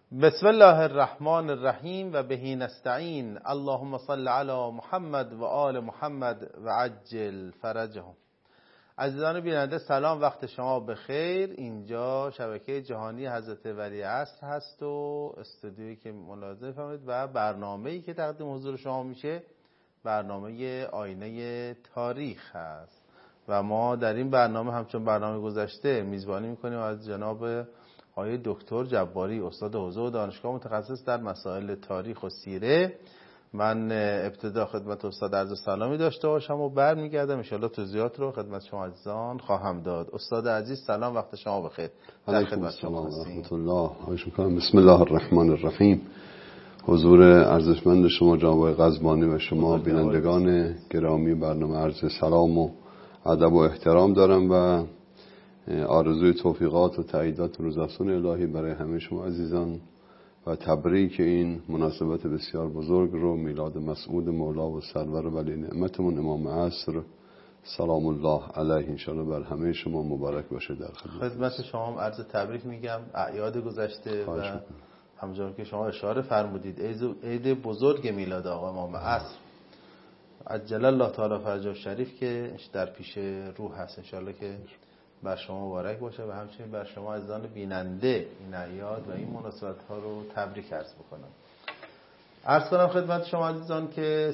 بسم الله الرحمن الرحیم و بهی نستعین. اللهم صل علی محمد و آل محمد و عجل فرجهم. عزیزان بیننده سلام، وقت شما بخیر. اینجا شبکه جهانی حضرت ولیعصر هست و استودیویی که ملاحظه فرمایید و برنامه‌ای که تقدیم حضور شما میشه برنامه آینه تاریخ هست و ما در این برنامه همچون برنامه گذشته میزبانی میکنیم از جناب آقای دکتر جباری، استاد حوزه و دانشگاه متخصص در مسائل تاریخ و سیره. من ابتدا خدمت استاد عرض سلامی داشته باشم و برمیگردم ان شاءالله توضیحات رو خدمت شما عزیزان خواهم داد. استاد عزیز سلام، وقت شما بخیر. در خدمت شما هستیم. رحمت الله. بسم الله الرحمن الرحیم. حضور ارزشمند شما جناب آقای قزبانی و شما بینندگان گرامی برنامه عرض سلام و ادب و احترام دارم و آرزوی توفیقات و تاییدات روزافزون الهی برای همه شما عزیزان و تبریک این مناسبت بسیار بزرگ رو، میلاد مسعود مولا و سرور ولی نعمتمون امام عصر سلام الله علیه انشاءالله بر همه شما مبارک باشه. در خدمت شما هم عرض تبریک میگم. اعیاد گذشته و همونجور که شما اشاره فرمودید عید بزرگ میلاد آقا امام عصر عجل الله تعالی فرجه شریف که در پیش روح هست، انشاءالله که بر شما مبارک باشه و همچنین بر شما عزیزان بیننده این اعیاد و این مناسبت ها رو تبریک عرض بکنم. عرض کنم خدمت شما عزیزان که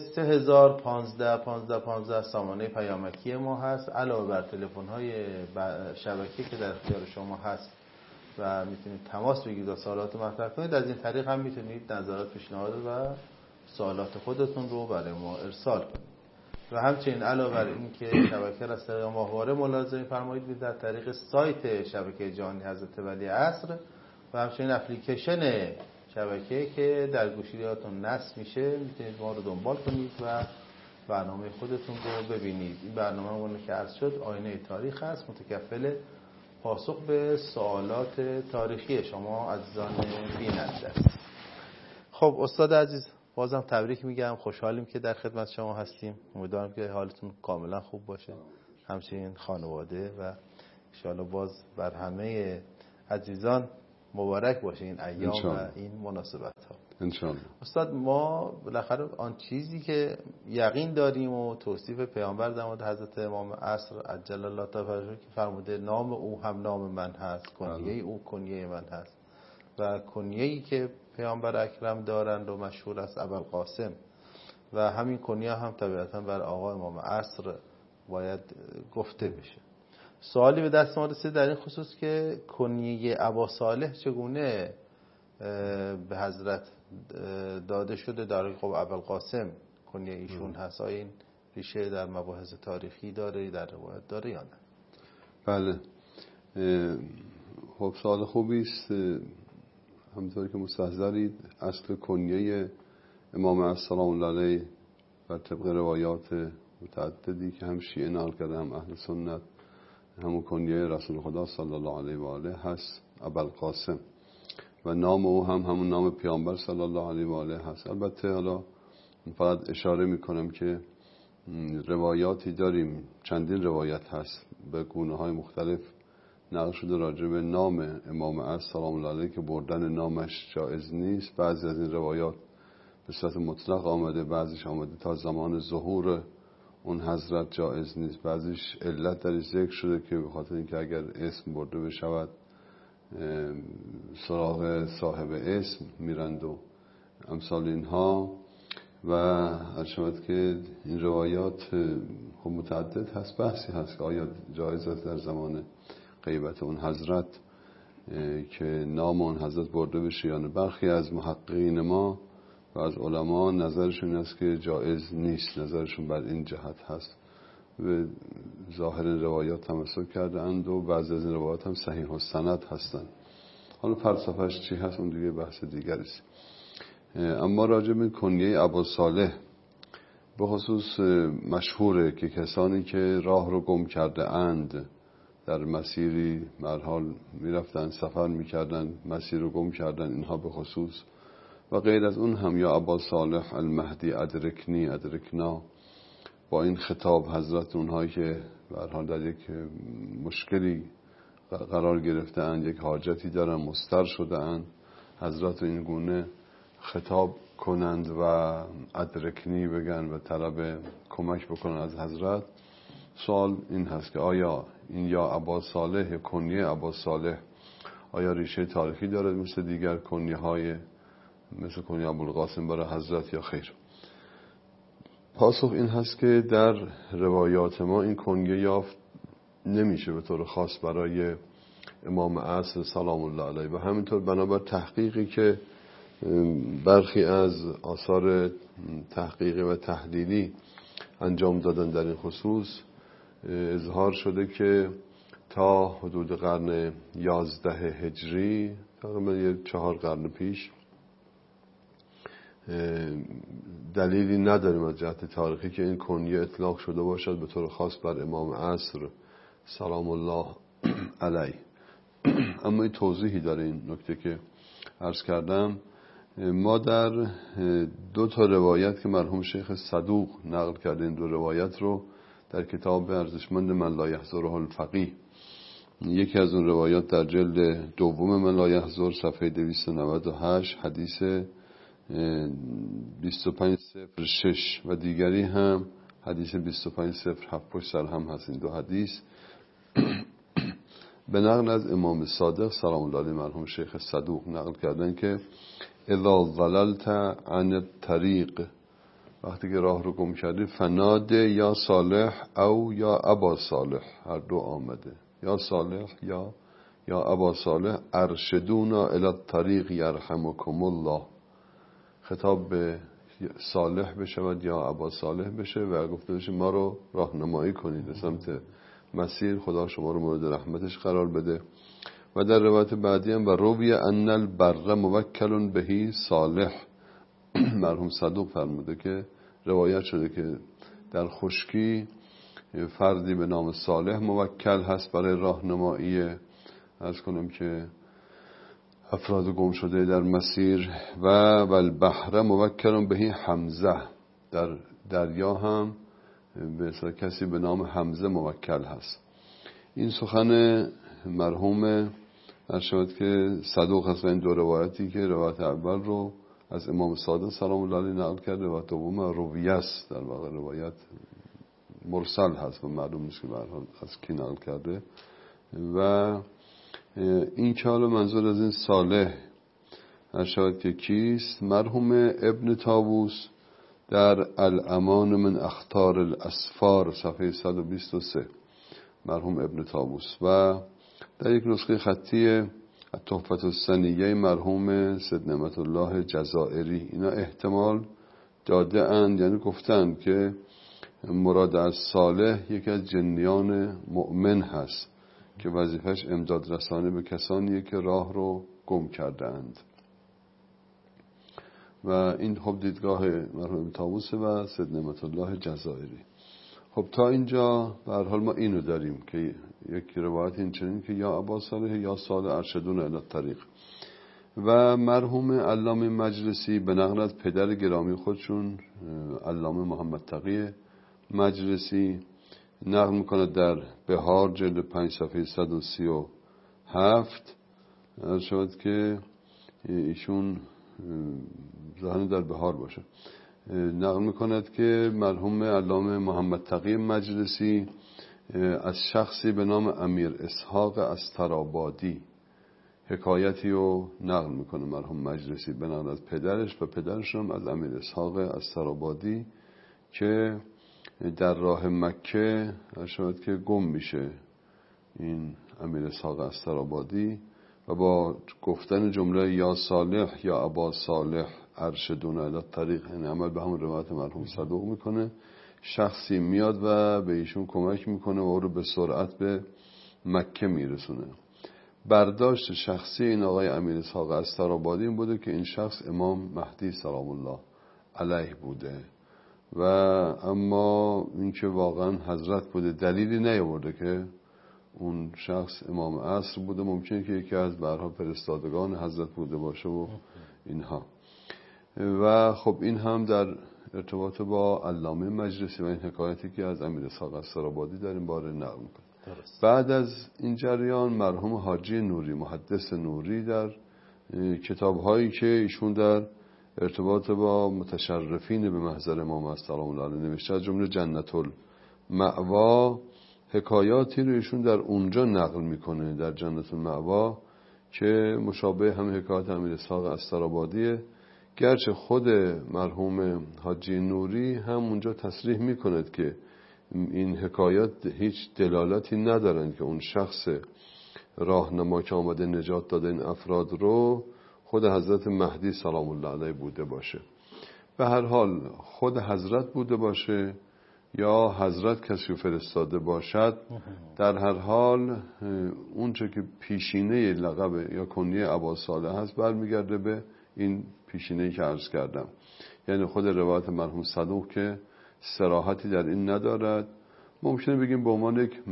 3015 سامانه پیامکی ما هست، علاوه بر تلفن های شبکه که در اختیار شما هست و میتونید تماس بگیرید و سوالات مطرح کنید. از این طریق هم میتونید نظرات، پیشنهاد و سوالات خودتون رو برای ما ارسال کنید و همچنین علاوه بر این که شبکه را از طریق ماهواره ملاحظه می‌فرمایید در طریق سایت شبکه جهانی حضرت ولیعصر و همچنین اپلیکیشن شبکه که در گوشیاتون نصب میشه میتونید ما رو دنبال کنید و برنامه خودتون رو ببینید. این برنامه اون که عرض شد آینه تاریخ است، متکفل پاسخ به سوالات تاریخی شما عزیزان بیننده است. خب استاد عزیز بازم تبریک میگم، خوشحالیم که در خدمت شما هستیم. امیدوارم که حالتون کاملا خوب باشه، همچنین خانواده و ان شاءالله باز بر همه عزیزان مبارک باشه این ایام و این مناسبت ها ان شاءالله. استاد ما بالاخره آن چیزی که یقین داریم و توصیف پیامبر در مورد حضرت امام عصر عجل الله تعالی که فرموده نام او هم نام من هست، کنیه او کنیه من هست و کنیه‌ای که پیامبر اکرم دارند و مشهور است ابوالقاسم و همین کنیه هم طبیعتا بر آقا امام عصر باید گفته بشه. سوالی به دست ما رسید در این خصوص که کنیه ابا صالح چگونه به حضرت داده شده، در خب ابوالقاسم کنیه ایشون هست، آیا این ریشه در مباحث تاریخی داره، در روایت داره یا نه؟ بله، خب سوال خوبی است. همونطور که مستحضرید اصل کنیه امام عصر سلام الله علیه بر طبق روایات متعددی که هم شیعه نقل کرده هم اهل سنت همون کنیه رسول خدا صلی الله علیه و آله هست، ابوالقاسم، و نام او هم همون نام پیامبر صلی الله علیه و آله هست. البته حالا فقط اشاره میکنم که روایاتی داریم، چندین روایت هست به گونه های مختلف نقل شده راجع به نام امام عصر سلام الله علیه که بردن نامش جایز نیست. بعضی از این روایات به صورت مطلق آمده، بعضیش آمده تا زمان ظهور اون حضرت جایز نیست، بعضیش علت درش ذکر شده که به خاطر اینکه اگر اسم برده بشود سراغ صاحب اسم میرند و امثال اینها. و هر شود که این روایات خب متعدد هست، بحثی هست که آیا جایز است در زمان غیبت اون حضرت که نام اون حضرت برده بشه یا نه. برخی از محققین ما و از علما نظرشون است که جایز نیست، نظرشون بر این جهت هست، به ظاهر روایات تمسک کرده اند و بعضی از این روایات هم صحیح السند هستند. حالا فلسفه‌اش چی هست اون دیگه بحث دیگری است. اما راجع به کنیه ابو صالح به خصوص مشهوره که کسانی که راه رو گم کرده اند، در مسیری مرحال میرفتن، سفر میکردن، مسیر رو گم کردن، اینها به خصوص و غیر از اون هم یا ابا صالح المهدی ادرکنی ادرکنا، با این خطاب حضرت اونهایی که به هر حال در یک مشکلی قرار گرفته اند، یک حاجتی دارن، مضطر شده اند، حضرت این گونه خطاب کنند و ادرکنی بگن و طلب کمک بکنن از حضرت. سوال این هست که آیا این یا ابا صالح یا کنیه ابا صالح آیا ریشه تاریخی دارد مثل دیگر کنیه های مثل کنیه ابوالقاسم برای حضرت یا خیر؟ پاسخ این هست که در روایات ما این کنیه یافت نمیشه به طور خاص برای امام عصر سلام الله علیه و همینطور بنابر تحقیقی که برخی از آثار تحقیقی و تحلیلی انجام دادن در این خصوص اظهار شده که تا حدود قرن 11 هجری تقریبا 4 قرن پیش دلیلی نداریم از جهت تاریخی که این کنیه اطلاق شده باشد به طور خاص بر امام عصر سلام الله علیه. اما این توضیحی داره این نکته که عرض کردم. ما در 2 روایت که مرحوم شیخ صدوق نقل کرده این 2 روایت رو در کتاب ارزشمند من لا یحضره الفقیه، یکی از اون روایات در جلد 2 من لا یحضر صفحه 298 حدیث 2506 و دیگری هم حدیث 2507 پشت سر هم هست. این 2 حدیث به نقل از امام صادق سلام الله علیه مرحوم شیخ صدوق نقل کردن که اذا ضللت عن الطریق، وقتی که راه رو گم کردی، فناده یا صالح او یا ابا صالح، هر 2 آمده، یا صالح یا ابا صالح، ارشدونا الی الطریق یرحمکم الله. خطاب به صالح بشود یا ابا صالح بشه و گفته بشه ما رو راهنمایی کنید به سمت مسیر، خدا شما رو مورد رحمتش قرار بده. و در روایت بعدی هم و روی ان البر موکل بهی صالح، مرحوم صدوق فرموده که روایت شده که در خشکی فردی به نام صالح موکل هست برای راهنمایی عرض کنم که افراد گم شده در مسیر. و البحر موکل بهی حمزه، در دریا هم به اصطلاح کسی به نام حمزه موکل هست. این سخن مرحوم ارشد که صدوق هست و این 2 روایتی که روایت اول رو از امام صادق سلام الله علیه نقل کرده و دوم رویه است، در واقع روایت مرسل هست و معلوم نیست که به هر حال از کی نقل کرده. و این که حالا منظور از این صالح ارشد که کیست؟ مرحوم ابن طاووس در الامان من اخطار الاسفار صفحه 123 مرحوم ابن طاووس و در یک نسخه خطی تحفة السنیه مرحوم سید نعمت الله جزائری اینا احتمال داده اند، یعنی گفتند که مراد از صالح یکی از جنیان مؤمن هست که وظیفش امداد رسانه به کسانیه که راه رو گم کردند. و این خب دیدگاه مرحوم طاووس و سید نعمت الله جزائری. خب تا اینجا به هر حال ما اینو داریم که یک روایت این چنین که یا ابا صالح یا صالح ارشدون الی الطریق. و مرحوم علامه مجلسی به نقل از پدر گرامی خودشون علامه محمد تقی مجلسی نقل میکنه در بهار جلد 5 صفحه 137 شد که ایشون ظاهرا در بهار باشه نقل میکند که مرحوم علامه محمد تقی مجلسی از شخصی به نام امیر اسحاق استرابادی حکایتی رو نقل میکنه مرحوم مجلسی به نقل از پدرش و پدرش هم از امیر اسحاق استرابادی که در راه مکه شاید که گم میشه این امیر اسحاق استرابادی و با گفتن جمله یا صالح یا ابا صالح ارشدون الی الطریق، یعنی عمل به همون روایت مرحوم صدوق میکنه. شخصی میاد و به ایشون کمک میکنه و او رو به سرعت به مکه میرسونه. برداشت شخصی این آقای امیر اسحاق استرابادی این بوده که این شخص امام مهدی سلام الله علیه بوده و اما اینکه واقعا حضرت بوده دلیلی نیاورده که اون شخص امام عصر بوده. ممکنه که یکی از برها فرستادگان حضرت بوده باشه و اینها. و خب این هم در ارتباط با علامه مجلسی و این حکایتی که از امیر اسحاق استرابادی در این باره نقل میکنه. بعد از این جریان مرحوم حاجی نوری محدث نوری در کتاب هایی که ایشون در ارتباط با متشرفین به محضر امام سلام الله علیه نوشته، از جمله جنت المأوا، حکایاتی رو ایشون در اونجا نقل میکنه در جنت المأوا که مشابه هم حکایات امیر اسحاق استرابادیه، گرچه خود مرحوم حاجی نوری هم اونجا تصریح میکند که این حکایات هیچ دلالاتی ندارن که اون شخص راهنما که آمده نجات داده این افراد رو خود حضرت مهدی سلام الله علیه بوده باشه. به هر حال خود حضرت بوده باشه یا حضرت کسی فرستاده باشد، در هر حال اون چه که پیشینه لقب یا کنیه ابا صالح هست برمیگرده به این پیشینه‌ای که عرض کردم. یعنی خود روایت مرحوم صدوق که صراحتی در این ندارد، ممکنه بگیم به عنوان یک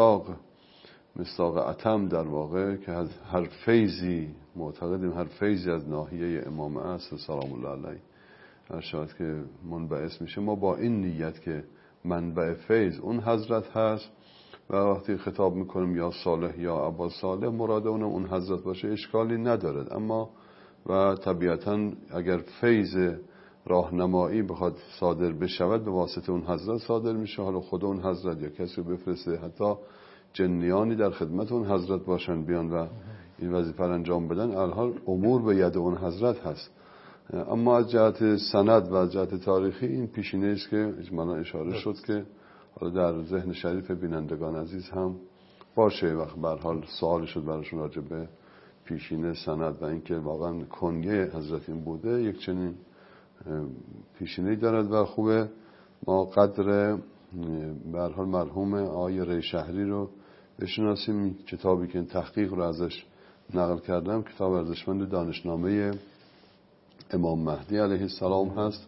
مصداق اتم در واقع که از هر فیضی معتقدیم، هر فیضی از ناحیه امام عصر سلام الله علیه هر شاید که منبعث میشه، ما با این نیت که منبع فیض اون حضرت هست و وقتی خطاب میکنیم یا صالح یا ابا صالح مراد اون حضرت باشه اشکالی ندارد. اما و طبیعتا اگر فیض راهنمایی بخواد صادر بشود به واسطه اون حضرت صادر میشه، حالا خود اون حضرت یا کسی رو بفرسته، حتی جنیانی در خدمت اون حضرت باشن بیان و این وظیفه رو انجام بدن، الحال امور به ید اون حضرت هست. اما از جهت سند و از جهت تاریخی این پیشینه است که اجمالا اشاره شد که حالا در ذهن شریف بینندگان عزیز هم باشه. وقت به هر حال سوال شد براشون راجع به پیشینه سند و اینکه واقعا کنیه حضرت این بوده، یک چنین پیشینه‌ای دارد و خوبه ما قدر به هر حال مرحوم آقای ری شهری رو بشناسیم. کتابی که این تحقیق رو ازش نقل کردم کتاب ارزشمند دانشنامه امام مهدی علیه السلام هست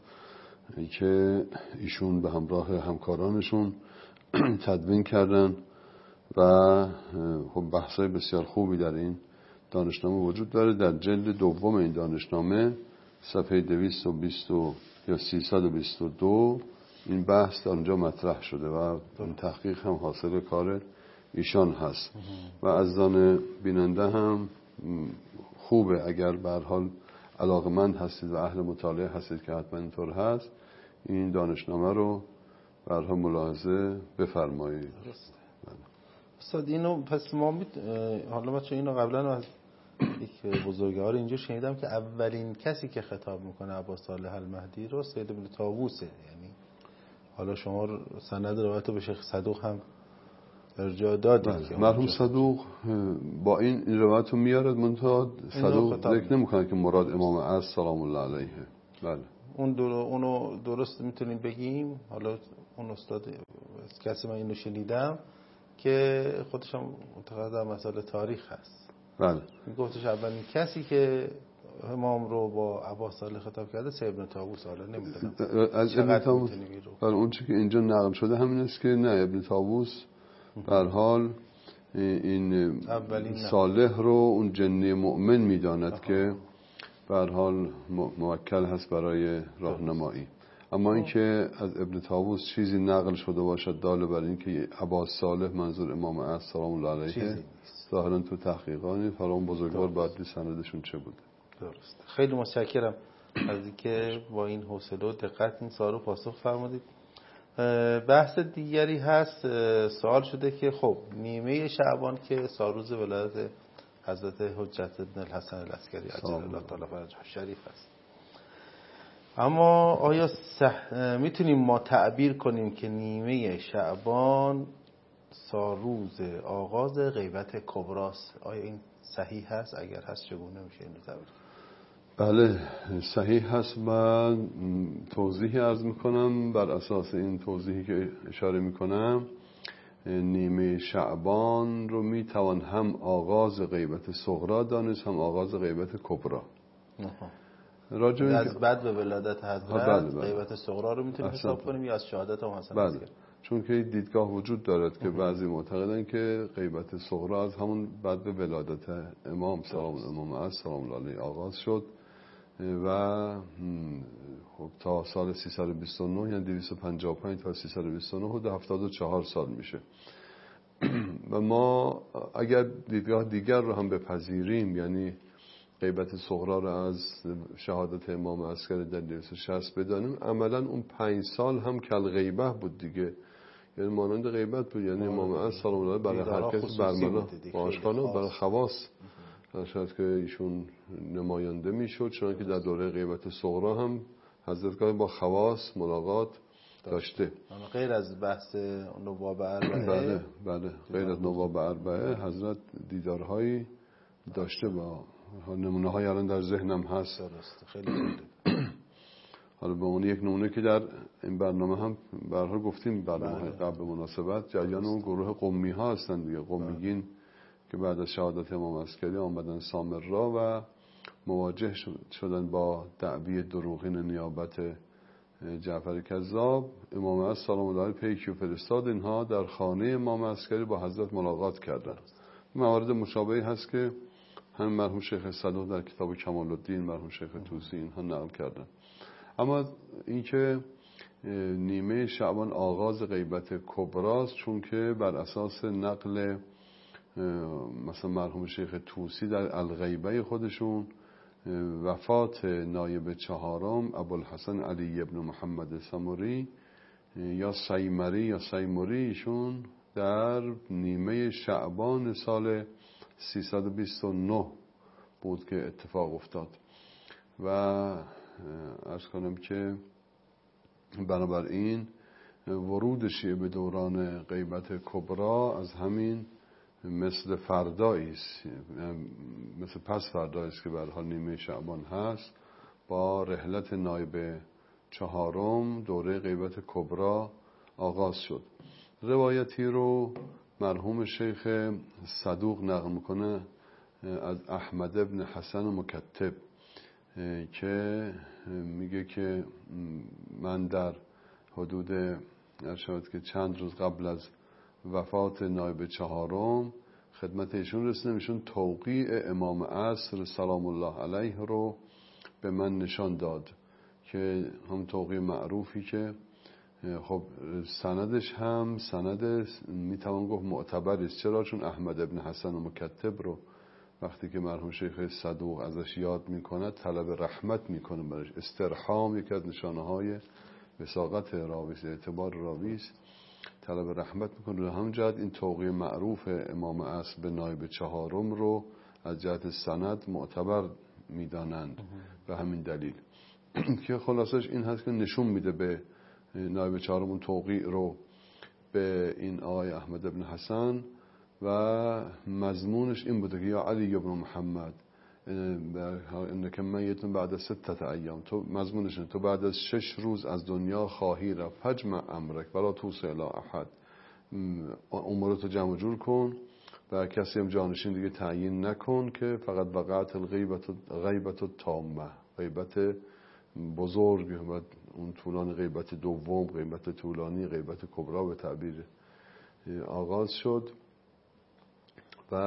که ایشون به همراه همکارانشون تدوین کردن و خب بحثای بسیار خوبی در این دانشنامه وجود داره. در جلد دوم این دانشنامه صفحه 220 یا 322 این بحث در اونجا مطرح شده و این تحقیق هم حاصل کار ایشان هست و از دان بیننده هم خوبه اگر به هر حال علاقمند هستید و اهل مطالعه هستید که حتما اینطور هست، این دانشنامه رو به هر حال ملاحظه بفرمایید. استاد اینو پس ما حالا من چون اینو قبلا از یک بزرگوار اینجا شنیدم که اولین کسی که خطاب میکنه ابا صالح المهدی رو سید ابن طاووسه. یعنی حالا شما سند روایت به شیخ صدوق هم ارجاع دادید. مرحوم صدوق با این روایت رو میارد، منتها صدوق ذکر نمیکنه که مراد امام عصر سلام الله علیه. بله اونو درست میتونیم بگیم. حالا اون استاد کسی من اینو شنیدم که خودش هم معتقد در مسائل تاریخ هست. بله میگفتش اولین کسی که امام رو با ابا صالح خطاب کرده سید ابن طاووس. حالا نمیدونم از ابن طاووس. بله اون چیزی که اینجا نقل شده همین است که نه، ابن طاووس به هر حال این صالح رو اون جنی مؤمن میداند که به هر حال موکل هست برای راهنمایی. اما اینکه از ابن طاووس چیزی نقل شده باشد دال بر اینکه ابا صالح منظور امام عصر سلام الله علیه ظاهرا تو تحقیقانی فرام بزرگوار باید سندشون چه بوده. درست. خیلی متشکرم از اینکه با این حوصله و دقت این سوال رو پاسخ فرمودید. بحث دیگری هست. سوال شده که خب نیمه شعبان که سالروز ولادت حضرت حجت بن الحسن العسکری عجل الله تعالی فرجه شریف است، اما آیا میتونیم ما تعبیر کنیم که نیمه شعبان سالروز آغاز غیبت کبراست؟ آیا این صحیح هست؟ اگر هست چگونه میشه این رو تعبیر؟ بله صحیح هست. من توضیحی عرض میکنم بر اساس این توضیحی که اشاره میکنم. نیمه شعبان رو میتوان هم آغاز غیبت صغرا دانست هم آغاز غیبت کبرا. از بعد به ولادت حضرت غیبت صغرا رو میتونیم حساب کنیم یا از شهادت هم حسن؟ بله چون که دیدگاه وجود دارد که بعضی معتقدن که غیبت صغرا از همون بعد به ولادت امام سلام الله علیه آغاز شد و خب تا سال 329 یعنی 255 تا 329 حدود 74 سال میشه. و ما اگر دیدگاه دیگر رو هم بپذیریم، یعنی غیبت صغرا رو از شهادت امام عسکری در 260 بدانیم، عملا اون 5 سال هم کل غیبه بود دیگه، یعنی مانند غیبت بود. یعنی امام عسکر سلام الله برای هر کس برملا آشکارا و برای خواص شاید که ایشون نماینده میشد، چون که در دوره غیبت صغرا هم حضرت گاهی با خواص ملاقات داشته. غیر از بحث نواب اربعه بله غیر از نواب اربعه حضرت دیدارهایی داشته با نمونه های الان در ذهنم هست. درسته، خیلی خوبه. حالا به اون یک نمونه که در این برنامه هم به هر حال گفتیم، برنامه قبل مناسبت جریان اون گروه قمی ها هستن دیگه، قمیگین که بعد از شهادت امام عسکری آمدن سامرا و مواجه شدن با دعوی دروغین نیابت جعفر کذاب. امام عسکر سلام الله علیه پیکی و فرستاد، اینها در خانه امام عسکری با حضرت ملاقات کردند. موارد مشابهی هست که هم مرحوم شیخ صدوق در کتاب کمال الدین، مرحوم شیخ طوسی اینها نقل کردن. اما اینکه نیمه شعبان آغاز غیبت کبراست، چون که بر اساس نقل مثلا مرحوم شیخ طوسی در الغیبه خودشون، وفات نایب چهارم ابوالحسن علی ابن محمد سمری یا سیمری یا سیمری، ایشون در نیمه شعبان سال 329 بود که اتفاق افتاد. و عرض کنم که بنابراین ورود شیعه به دوران غیبت کبرا از همین مثل فردایی است، مثل پس فردایی است که به هر حال نیمه شعبان هست، با رحلت نایب چهارم دوره غیبت کبرا آغاز شد. روایتی رو مرحوم شیخ صدوق نقل میکنه از احمد ابن حسن مکتب که میگه که من در حدود شاید که چند روز قبل از وفات نایب چهارم خدمت ایشون رسیدم، ایشون توقیع امام عصر سلام الله علیه رو به من نشان داد که هم توقیع معروفی که خب سندش هم سند میتوان گفت معتبر است. چرا؟ چون احمد ابن حسن مکتب رو وقتی که مرحوم شیخ صدوق ازش یاد میکنه طلب رحمت میکنه برش. استرحام یکی از نشانه های وثاقت راوی است، اعتبار راوی است، طلب رحمت میکنه. همون جهت این توقیع معروف امام عصر به نایب چهارم رو از جهت سند معتبر میدانند. به همین دلیل که خلاصش این هست که نشون میده به نایب چهارم اون توقیع رو به این آقای احمد ابن حسن و مضمونش این بوده که یا علی ابن محمد انک میت بعد 6 ایام، تو مضمونش تو بعد از 6 روز از دنیا خواهی رفت، فجمع امرک ولا توصی الی احد، امورتو جمع جور کن و کسی هم جانشین دیگه تعیین نکن که فقط وقعت الغیبت التامه، غیبت بزرگ و اون طولانی، غیبت دوم، غیبت طولانی، غیبت کبرا به تعبیر آغاز شد و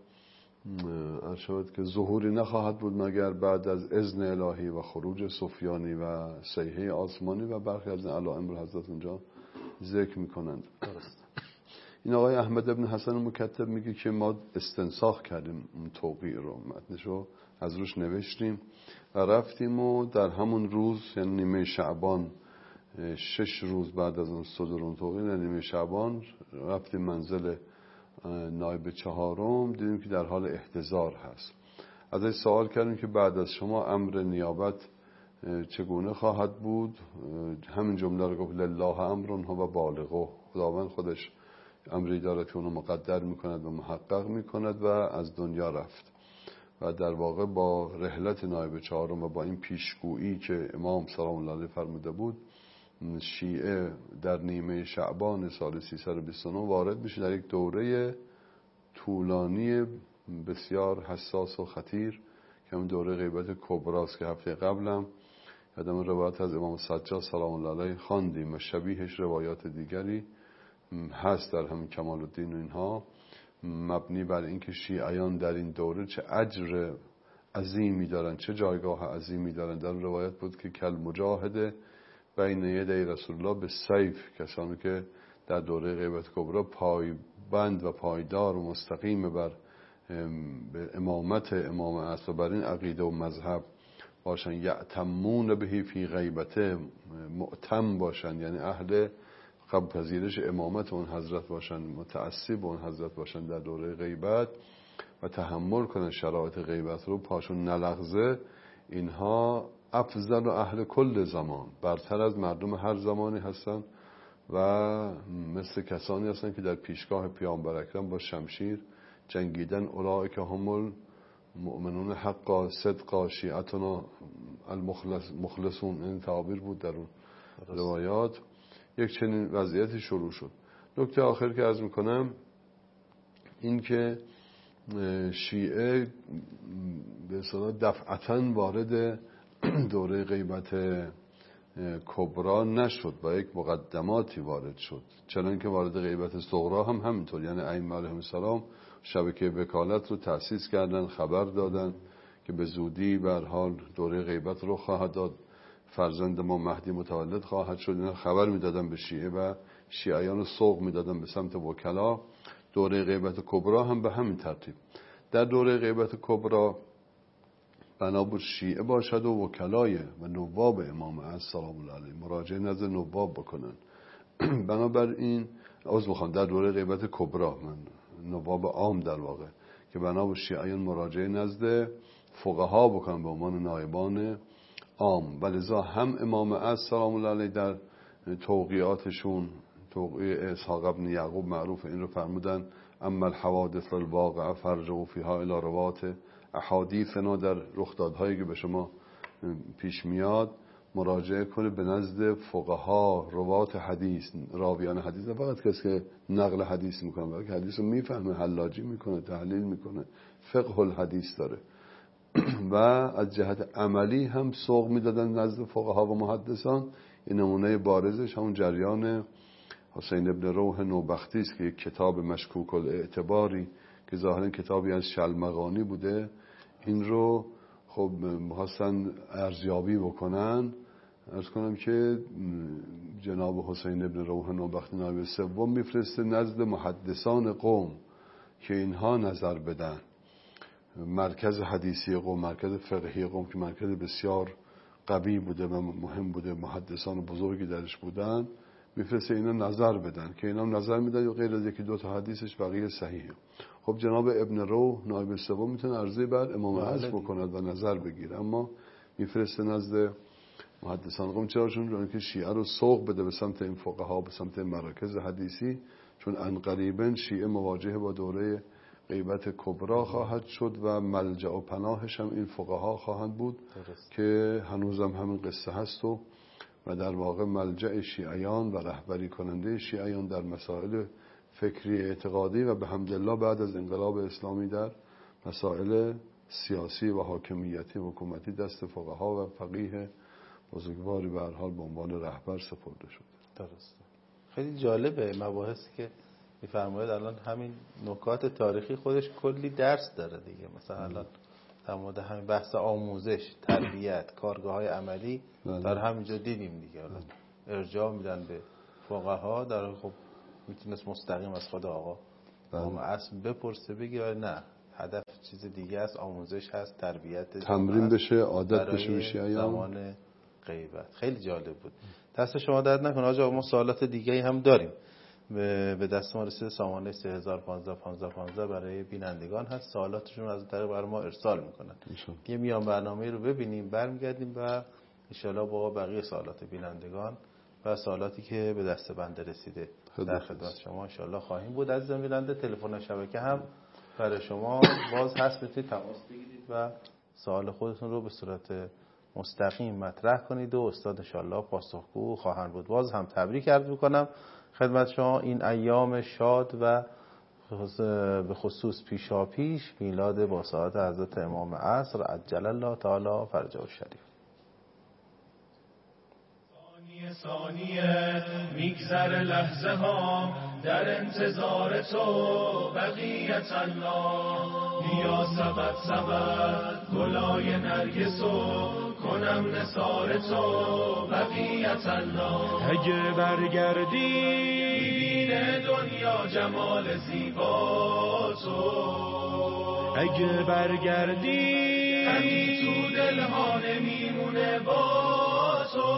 ارشاد که ظهوری نخواهد بود مگر بعد از اذن الهی و خروج سفیانی و صیحه آسمانی و برخی از علائم رو حضرت اونجا ذکر میکنند. این آقای احمد ابن حسن مکتب میگه که ما استنساخ کردیم اون توقیع رو، متنش رو از روش نوشتیم و رفتیم و در همون روز یعنی نیمه شعبان 6 روز بعد از اون صدور اون توقیع نیمه شعبان رفتیم منزل نایب چهارم، دیدیم که در حال احتضار هست. ازش سوال کردیم که بعد از شما امر نیابت چگونه خواهد بود؟ همین جمله رو گفت لله امرون هو بالغه، خداوند خودش امری داره که اونو مقدر میکند و محقق میکند و از دنیا رفت. و در واقع با رحلت نایب چهارم و با این پیشگویی که امام سلام الله علیه فرموده بود، شیعه در نیمه شعبان سال 329 وارد میشه در یک دوره طولانی بسیار حساس و خطیر که همون دوره غیبت کبراست که هفته قبلم یادم روایت از امام سجاد سلام الله علیه خواندیم و شبیهش روایات دیگری هست در همین کمال الدین و اینها، مبنی بر اینکه شیعیان در این دوره چه اجر عظیمی دارن، چه جایگاه عظیمی دارن. در روایت بود که کل مجاهده بین یدی رسول الله به سیف، کسانی که در دوره غیبت کبرا پایبند و پایدار و مستقیم بر به امامت امام عصر بر این عقیده و مذهب باشن، یعتمون بهی فی غیبته، معتم باشن یعنی اهل قبول پذیرش امامت اون حضرت باشن، متعصب اون حضرت باشن در دوره غیبت و تحمل کنن شرایط غیبت رو، پاشون نلغزه، اینها افضل و اهل کل زمان، برتر از مردم هر زمانی هستن و مثل کسانی هستن که در پیشگاه پیامبر اکرم با شمشیر جنگیدن. اولئک هم المؤمنون حقا صدقا شیعتنا المخلصون، این تعابیر بود در اون روایات. یک چنین وضعیتی شروع شد. نکته آخر که عرض میکنم این که شیعه به اصطلاح دفعتاً وارد دوره غیبت کبرا نشد، با یک مقدماتی وارد شد، چنانکه وارد غیبت صغرا هم همینطور، یعنی ائمه علیهم السلام شبکه وکالت رو تأسیس کردن، خبر دادن که به زودی به هر حال دوره غیبت رو خواهد داد، فرزند ما مهدی متولد خواهد شد، اینا خبر میدادن به شیعه و شیعیان رو سوق میدادن به سمت وکلا. دوره غیبت کبرا هم به همین ترتیب. در دوره غیبت کبرا بنابر شیعه باشد و وکلای و نواب امام عصر سلام الله علیه مراجعه نزد نواب بکنن. بنابراین در دوره غیبت کبرا، من نواب عام در واقع، که بنابر شیعیان مراجعه نزد فقها بکنن به عنوان نایبان عام. ولذا هم امام عصر سلام الله علیه در توقیعاتشون، توقیع اسحاق ابن یعقوب معروف، این رو فرمودن اما الحوادث الواقعه فرجعوا فیها الی روات احادیثنا، در رخدادهایی که به شما پیش میاد مراجعه کنه به نزد فقها، روات حدیث، راویان حدیث، نه فقط کسی که نقل حدیث میکنه بلکه حدیث رو میفهمه، حلاجی میکنه، تحلیل میکنه، فقه الحدیث داره. و از جهت عملی هم سوق میدادن نزد فقها و محدثان. این نمونه بارزش همون جریان حسین ابن روح نوبختی است که یک کتاب مشکوک الاعتباری که ظاهرا کتابی از شلمغانی بوده، این رو خب می‌خواستن ارزیابی بکنن. عرض کنم که جناب حسین ابن روح نوبختی نایب سوم میفرسته نزد محدثان قوم که اینها نظر بدن. مرکز حدیثی قوم، مرکز فقهی قوم که مرکز بسیار قوی بوده و مهم بوده، محدثان بزرگی درش بودن، میفرسته اینا نظر بدن که اینا نظر میدن و غیر از یکی دو تا حدیثش بقیه صحیحه. خب جناب ابن روح نایب سوم میتونه عرضه بر امام عصر بکند و نظر بگیره، اما میفرسته نزد محدثان قوم. چون که شیعه رو سوق بده به سمت این فقها، به سمت مراکز حدیثی، چون انقریبا شیعه مواجه با دوره غیبت کبرا خواهد شد و ملجأ و پناهش هم این فقها خواهند بود که هنوزم همین قصه هست و در واقع ملجأ شیعیان و رهبری کننده شیعیان در مسائل فکری اعتقادی و به حمدالله بعد از انقلاب اسلامی در مسائل سیاسی و حاکمیتی و حکومتی دست فقها و فقیه بزرگواری به هر حال به عنوان رهبر سپرده شد. درسته. خیلی جالبه مباحثی که می‌فرمایید. الان همین نکات تاریخی خودش کلی درس داره دیگه. مثلا الان در مورد همین بحث آموزش، تربیت، کارگاه‌های عملی در همینجا دیدیم دیگه. الان ارجاع میدن به فقها، در خب میتونست مستقیم از خود آقا امام عصر بپرسه بگه نه هدف چیز دیگه است، آموزش هست، تربیت، تمرین بشه، عادت بشه به شیعیان. زمان غیبت خیلی جالب بود. دست شما درد نکنه آقا. ما سوالات دیگه هم داریم. به دست ما رسید سامانه 3015 برای بینندگان هست. سوالاتشون از طریق برای ما ارسال میکنن. یه میان برنامه رو ببینیم، برمیگردیم و ان شاءالله با بقیه سوالات بینندگان و سوالاتی که به دست بنده رسیده در خدمت شما ان شاءالله خواهیم بود. عزیزان بیننده، تلفن شبکه هم برای شما باز هست، میتونید تماس بگیرید و سوال خودتون رو به صورت مستقیم مطرح کنید و استاد ان شاءالله پاسخگو خواهند بود. باز هم تبریک عرض می‌کنم خدمت شما این ایام شاد و به خصوص پیشاپیش میلاد با سعادت حضرت امام عصر عجل الله تعالی فرجه الشریف. ثانیه میگذر لحظه ها در انتظار تو بقیت الله، بیا سبت گلای نرگسو کن کنم نثار تو بقیت الله. اگه برگردی میبینه دنیا جمال زیبا تو. اگه برگردی غمی تو دلها نمیمونه با تو.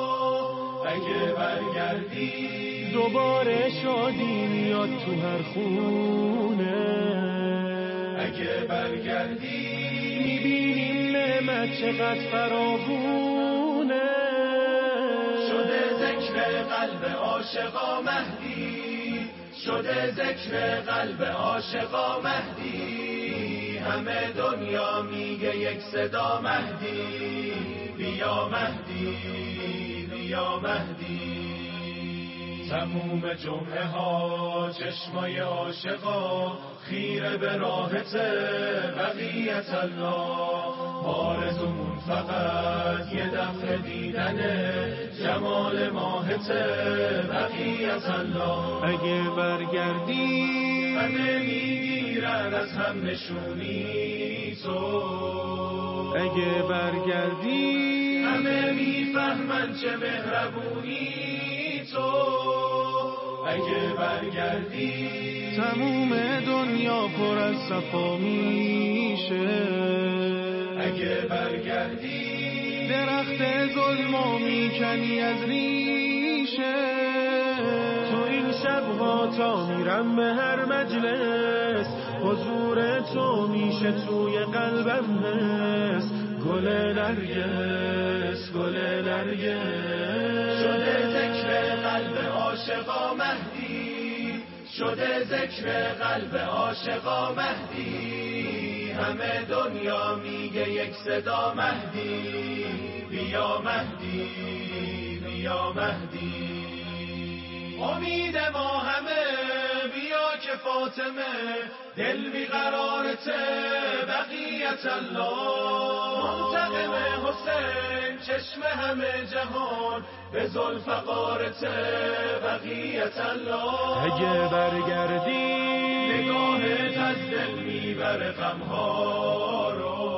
اگه برگردی دوباره شادی میاد تو هر خونه. اگه برگردی میبینیم نعمت چقدر فراوونه. شده ذکر قلب عاشقا مهدی. شده ذکر قلب عاشقا مهدی. همه دنیا میگه یک صدا مهدی. بیا مهدی بیا مهدی. تموم جمعه ها چشمای عاشقا خیره به راهت بقیت الله. آرزومون فقط یه دفعه دیدنه جمال ماهت بقیت الله. اگه برگردی همه میگیرن از هم نشونی تو. اگه برگردی همه میفهمن چه مهربونی تو. اگه برگردی تموم دنیا پر از صفا میشه. اگه برگردی درخت ظلمو میکنی از ریشه. تو این شبها تا میرم به هر مجلس حضور تو میشه توی قلبم حس. گل نرگس گل نرگس. شده ذکر قلب عاشقا مهدی. شده ذکر قلب عاشقا مهدی. همه دنیا میگه یک صدا مهدی. بیا مهدی بیا مهدی. امید ما همه بیا که فاطمه دل بیقرارته بقیت الله. منتقم حسین چشم همه جهان به ذوالفقارته بقیت الله. اگه برگردی نگاهت از دل میبره غمها رو.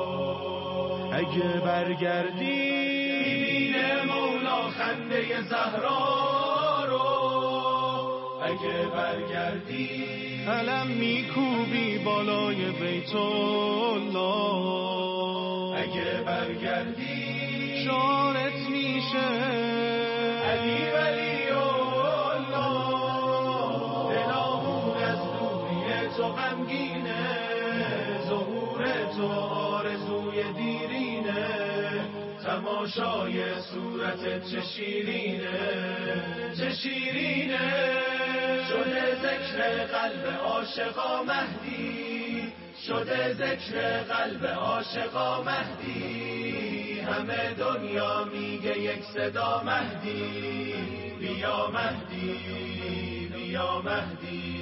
اگه برگردی میبینه مولا خنده زهرا رو. اگه برگردی علم میکوبی بالای بیت الله. اگه برگردی شعارت میشه علی ولی الله. دلامون از دوری تو غمگینه. ظهور تو آرزوی دیرینه. تماشای صورتت چه شیرینه چه شیرینه. شده ذکر قلب عاشقا مهدی. شده ذکر قلب عاشقا مهدی. همه دنیا میگه یک صدا مهدی. بیا مهدی بیا مهدی.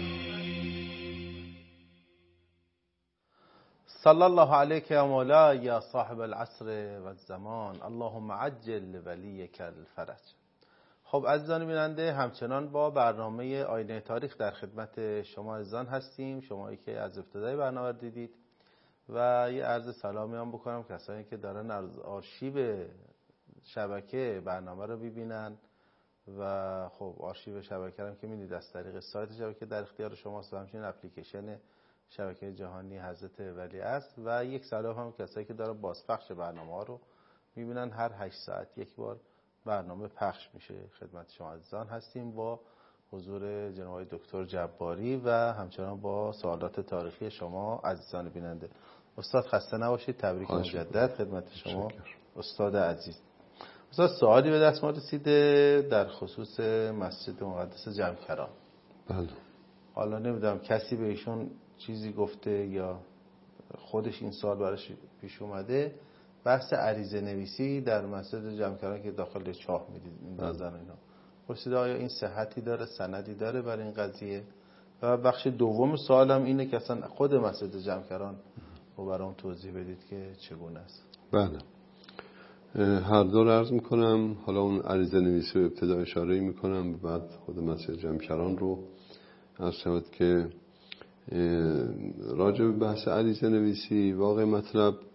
صلی الله علیک یا مولا یا صاحب العصر و الزمان. اللهم عجل ولیک الفرج. خب عزیزان بیننده، همچنان با برنامه آینه تاریخ در خدمت شما عزیزان هستیم. شمایی که از ابتدای برنامه دیدید و یه عرض سلامی هم بکنم کسانی که دارن از آرشیو شبکه برنامه رو ببینن و خب آرشیو شبکه هم که میدید از طریق سایت شبکه در اختیار شماست و همچنین اپلیکیشن شبکه جهانی حضرت ولی است. و یک سلام هم کسایی که دارن بازپخش برنامه ها رو میبینن. هر 8 ساعت یک بار برنامه پخش میشه. خدمت شما عزیزان هستیم با حضور جناب دکتر جباری و همچنان با سوالات تاریخی شما عزیزان بیننده. استاد خسته نباشید. تبریک مجدد خدمت شما استاد عزیز. استاد سوالی به دست ما رسیده در خصوص مسجد مقدس جمکران. بله. حالا نمیدونم کسی به ایشون چیزی گفته یا خودش این سوال براش پیش اومده. بحث عریضه نویسی در مسجد جمکران که داخل چاه می‌دازن اینا. پرسیده آیا این صحتی داره، سندی داره برای این قضیه؟ و بخش دوم سوالم اینه که اصلا خود مسجد جمکران رو برام توضیح بدید که چگونه است. بله. هر دو رو عرض میکنم. حالا اون عریضه نویسی رو ابتدا اشاره میکنم، بعد خود مسجد جمکران رو عرض شود که راجع به بحث عریضه نویسی واقع مطلب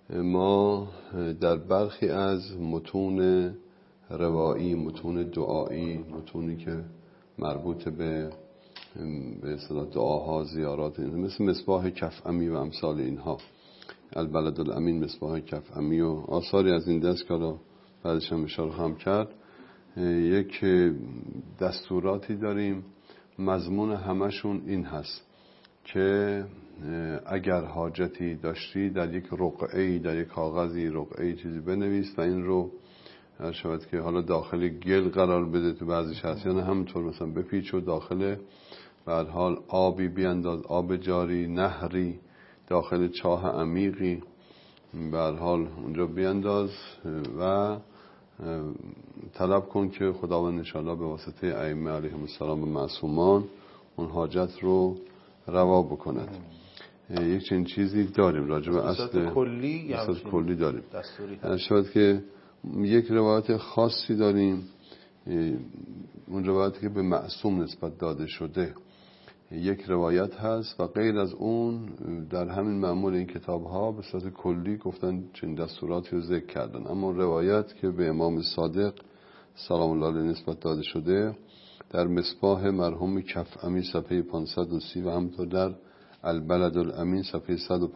ما در برخی از متون روایی، متون دعایی، متونی که مربوط به اصطلاح دعاها، زیارات، مثل مصباح کفعمی و امثال اینها، البلد الامین، مصباح کفعمی و آثاری از این دست که بعدش هم اشاره هم کرد، یک دستوراتی داریم مضمون همشون این هست که اگر حاجتی داشتی در یک رقعه‌ای، در یک کاغذی رقعه‌ای چیزی بنویس و این رو هر شود که حالا داخل گل قرار بده، تو بعضیش هست یا نه همونطور مثلا بپیچ و داخل به هر حال آبی بیانداز، آب جاری، نهری، داخل چاه عمیقی به هر حال اونجا بیانداز و طلب کن که خداوند انشاءالله به واسطه ائمه علیهم السلام و معصومان اون حاجت رو روا بکند. یک چنین چیزی داریم راجع به اصل کلی داریم. شاید که یک روایت خاصی داریم، اون روایتی که به معصوم نسبت داده شده یک روایت هست و غیر از اون در همین معمول این کتاب ها به صورت کلی گفتن چنین دستوراتی رو ذکر کردن. اما روایت که به امام صادق سلام الله علیه نسبت داده شده در مصباح مرحوم کفعمی صفحه 530 و همطور در البلد الامین صفحه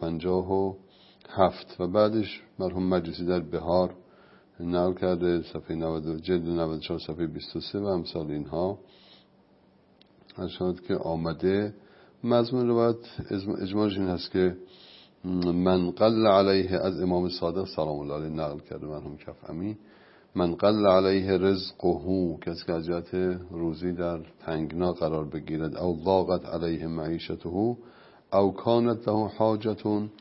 157 و بعدش مرحوم مجلسی در بهار نقل کرده صفحه 90 جلد 94 صفحه 23 و امثال اینها اشارت که آمده. مضمون روایت اجمالش این هست که من قل علیه، از امام صادق سلام الله علیه نقل کرده مرحوم کفعمی، من قل علیه رزقه، کسی که از جهت روزی در تنگنا قرار بگیرد، او ضاقت علیه معیشته، او کانت له حاجت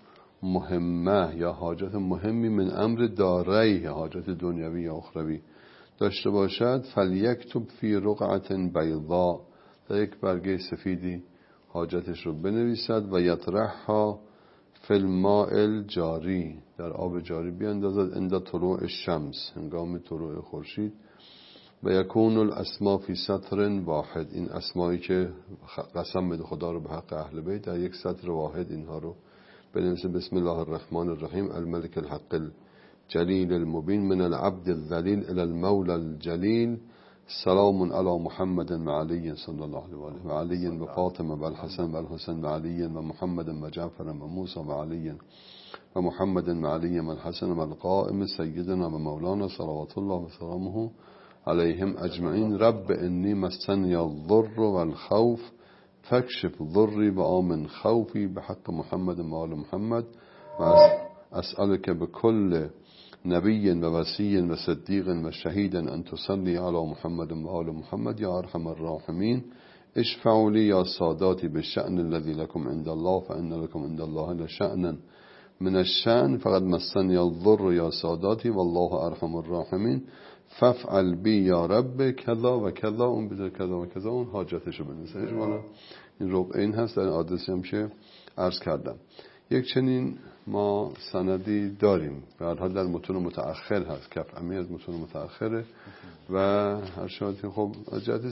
مهمه، یا حاجت مهمی من امر داریه، حاجت دنیوی یا اخروی داشته باشد، فلیکتب فی رقعة بیضاء، در یک برگه سفیدی حاجتش رو بنویسد و یطرحها فی الماء الجاری، در آب جاری بیاندازد، عند طلوع الشمس، هنگام طلوع خورشید، و یکون الاسماء فی سطر واحد، این اسمایی که قسم بده خدا رو به حق اهل بیت در یک سطر واحد اینها رو بنویسه. بسم الله الرحمن الرحیم الملك الحق الجلیل المبین من العبد الذلیل الى المولى الجلیل، سلام علی محمد و علی صلی الله علیه و آله و علی و فاطمه و الحسن و الحسن و علی و محمد و جعفر و موسی و علی و محمد و علی و الحسن و القائم سیدنا و مولانا صلوات الله و سلامه علیهم اجمعین. رب انی مسنی الضر و الخوف فاکشف ضری و آمن خوفی بحق محمد و آل محمد و اسألک بكل نبی و وصی و صدیق و شهید ان تصلی علی محمد و آل محمد یا ارحم الراحمین. اشفعوا لی یا ساداتی بالشأن الذی لکم عند الله فان لکم عند الله لشأنا من الشأن فقد مسنی الضر یا ساداتی والله ارحم الراحمین فافعل بی یا رب کذا و کذا، اون بذار کذا و کذا، اون حاجتشو بنویسه. اجمالا این ربع این هست در آدرسی هم که عرض کردم. یک چنین ما سندی داریم به هر حال در متون متأخر هست، کفعمی از متون متأخره و هر شاید خب از جهت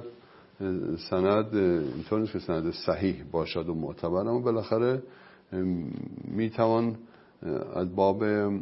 سند اینطور نیست که سند صحیح باشد و معتبر، اما بالاخره میتوان از باب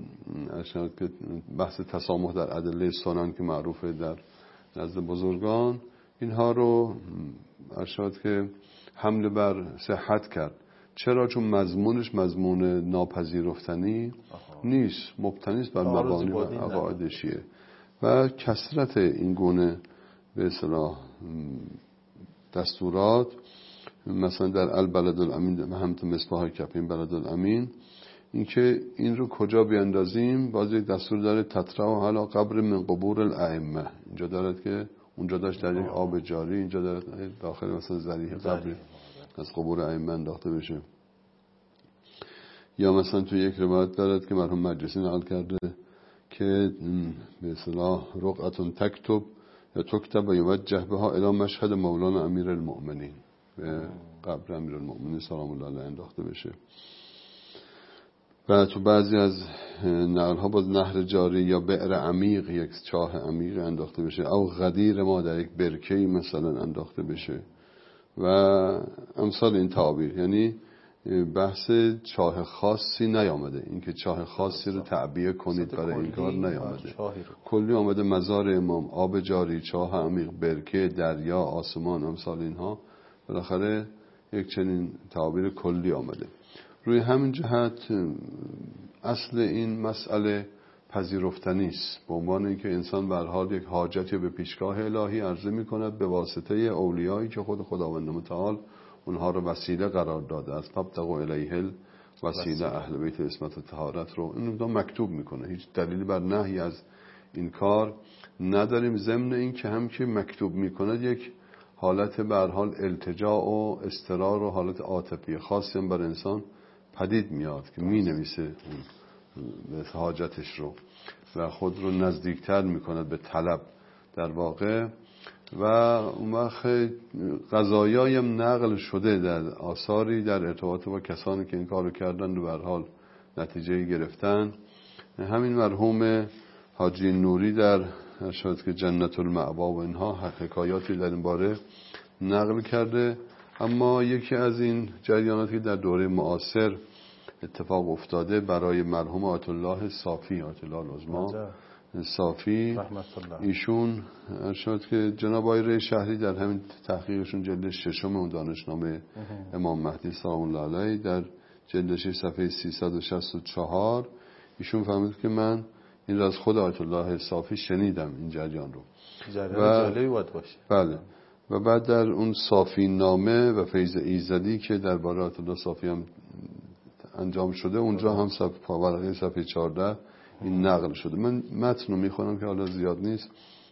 بحث تسامح در ادله سنن که معروفه در نزد بزرگان اینها رو ارشاد که حمله بر صحت کرد. چرا؟ چون مضمونش مضمون ناپذیرفتنی نیست، مبتنی است بر مبانی و عقاید شیعه و کثرت این گونه به اصطلاح دستورات مثلا در البلد الامین و همت مصباح کفعمی بلد الامین، اینکه این رو کجا بیاندازیم باز یک دستور داره، تطرح حالا قبر من قبور الائمه، اینجا دارد که اونجا داشت در یک آب جاری، اینجا دارد داخل مثلا ذریح قبر از قبور ائمه انداخته بشه. یا مثلا تو یک روایت دارد که مرحوم مجلسی نقل کرده که به اصطلاح رقعه تکتب یا تکتب و یوجه بها الی مشهد مولانا امیر المؤمنین، به قبر امیر المؤمنین سلام الله علیه انداخته بشه. و تو بعضی از نقل ها باز نهر جاری یا بئر عمیق، یک چاه عمیق انداخته بشه، او غدیر ما در یک برکه‌ای مثلا انداخته بشه و امثال این تعابیر. یعنی بحث چاه خاصی نیامده، اینکه چاه خاصی رو تعبیه کنید برای این کار نیامده. کلی آمده مزار امام، آب جاری، چاه عمیق، برکه، دریا، آسمان، امثال اینها. بالاخره یک چنین تعبیر کلی آمده. روی همین جهت اصل این مسئله پذیرفتنی است، به عنوان اینکه انسان به هر حال یک حاجتی به پیشگاه الهی عرضه می‌کند به واسطه اولیایی که خود خداوند متعال اونها رو وسیله قرار داده است. فابتغوا الیه الوسیله، اهل بیت عصمت و طهارت رو این مکتوب میکنه. هیچ دلیلی بر نهی از این کار نداریم، ضمن این که هم که مکتوب میکنه یک حالت به هر حال التجا و اضطرار و حالت عاطفی خاصی هم بر انسان پدید میاد که مینویسه به حاجتش رو و خود رو نزدیکتر میکند به طلب در واقع. و اون وقت قضایایی هم نقل شده در آثاری در ارتباط با کسانی که این کارو کردن و به هر حال نتیجه گرفتن. همین مرحوم حاجی نوری در شاید که جنت المأوا و اینها حکایاتی در این باره نقل کرده. اما یکی از این جریاناتی که در دوره معاصر اتفاق افتاده برای مرحوم آیت الله صافی، آیت الله العظمی صافی، ایشون شاید که جناب آقای ری شهری در همین تحقیقشون جلد 6 اون دانشنامه امام مهدی سلام الله علیه در جلد 6 صفحه 364 ایشون فهمید که من این را از خود آیت الله صافی شنیدم این جریان رو. جالبی باید باشه. بله. و بعد در اون صافی نامه و فیض ایزدی که درباره آیت الله صافی هم انجام شده اونجا هم ورقه صفحه 14 این نقل شده. من متن رو میخونم که حالا زیاد نیست.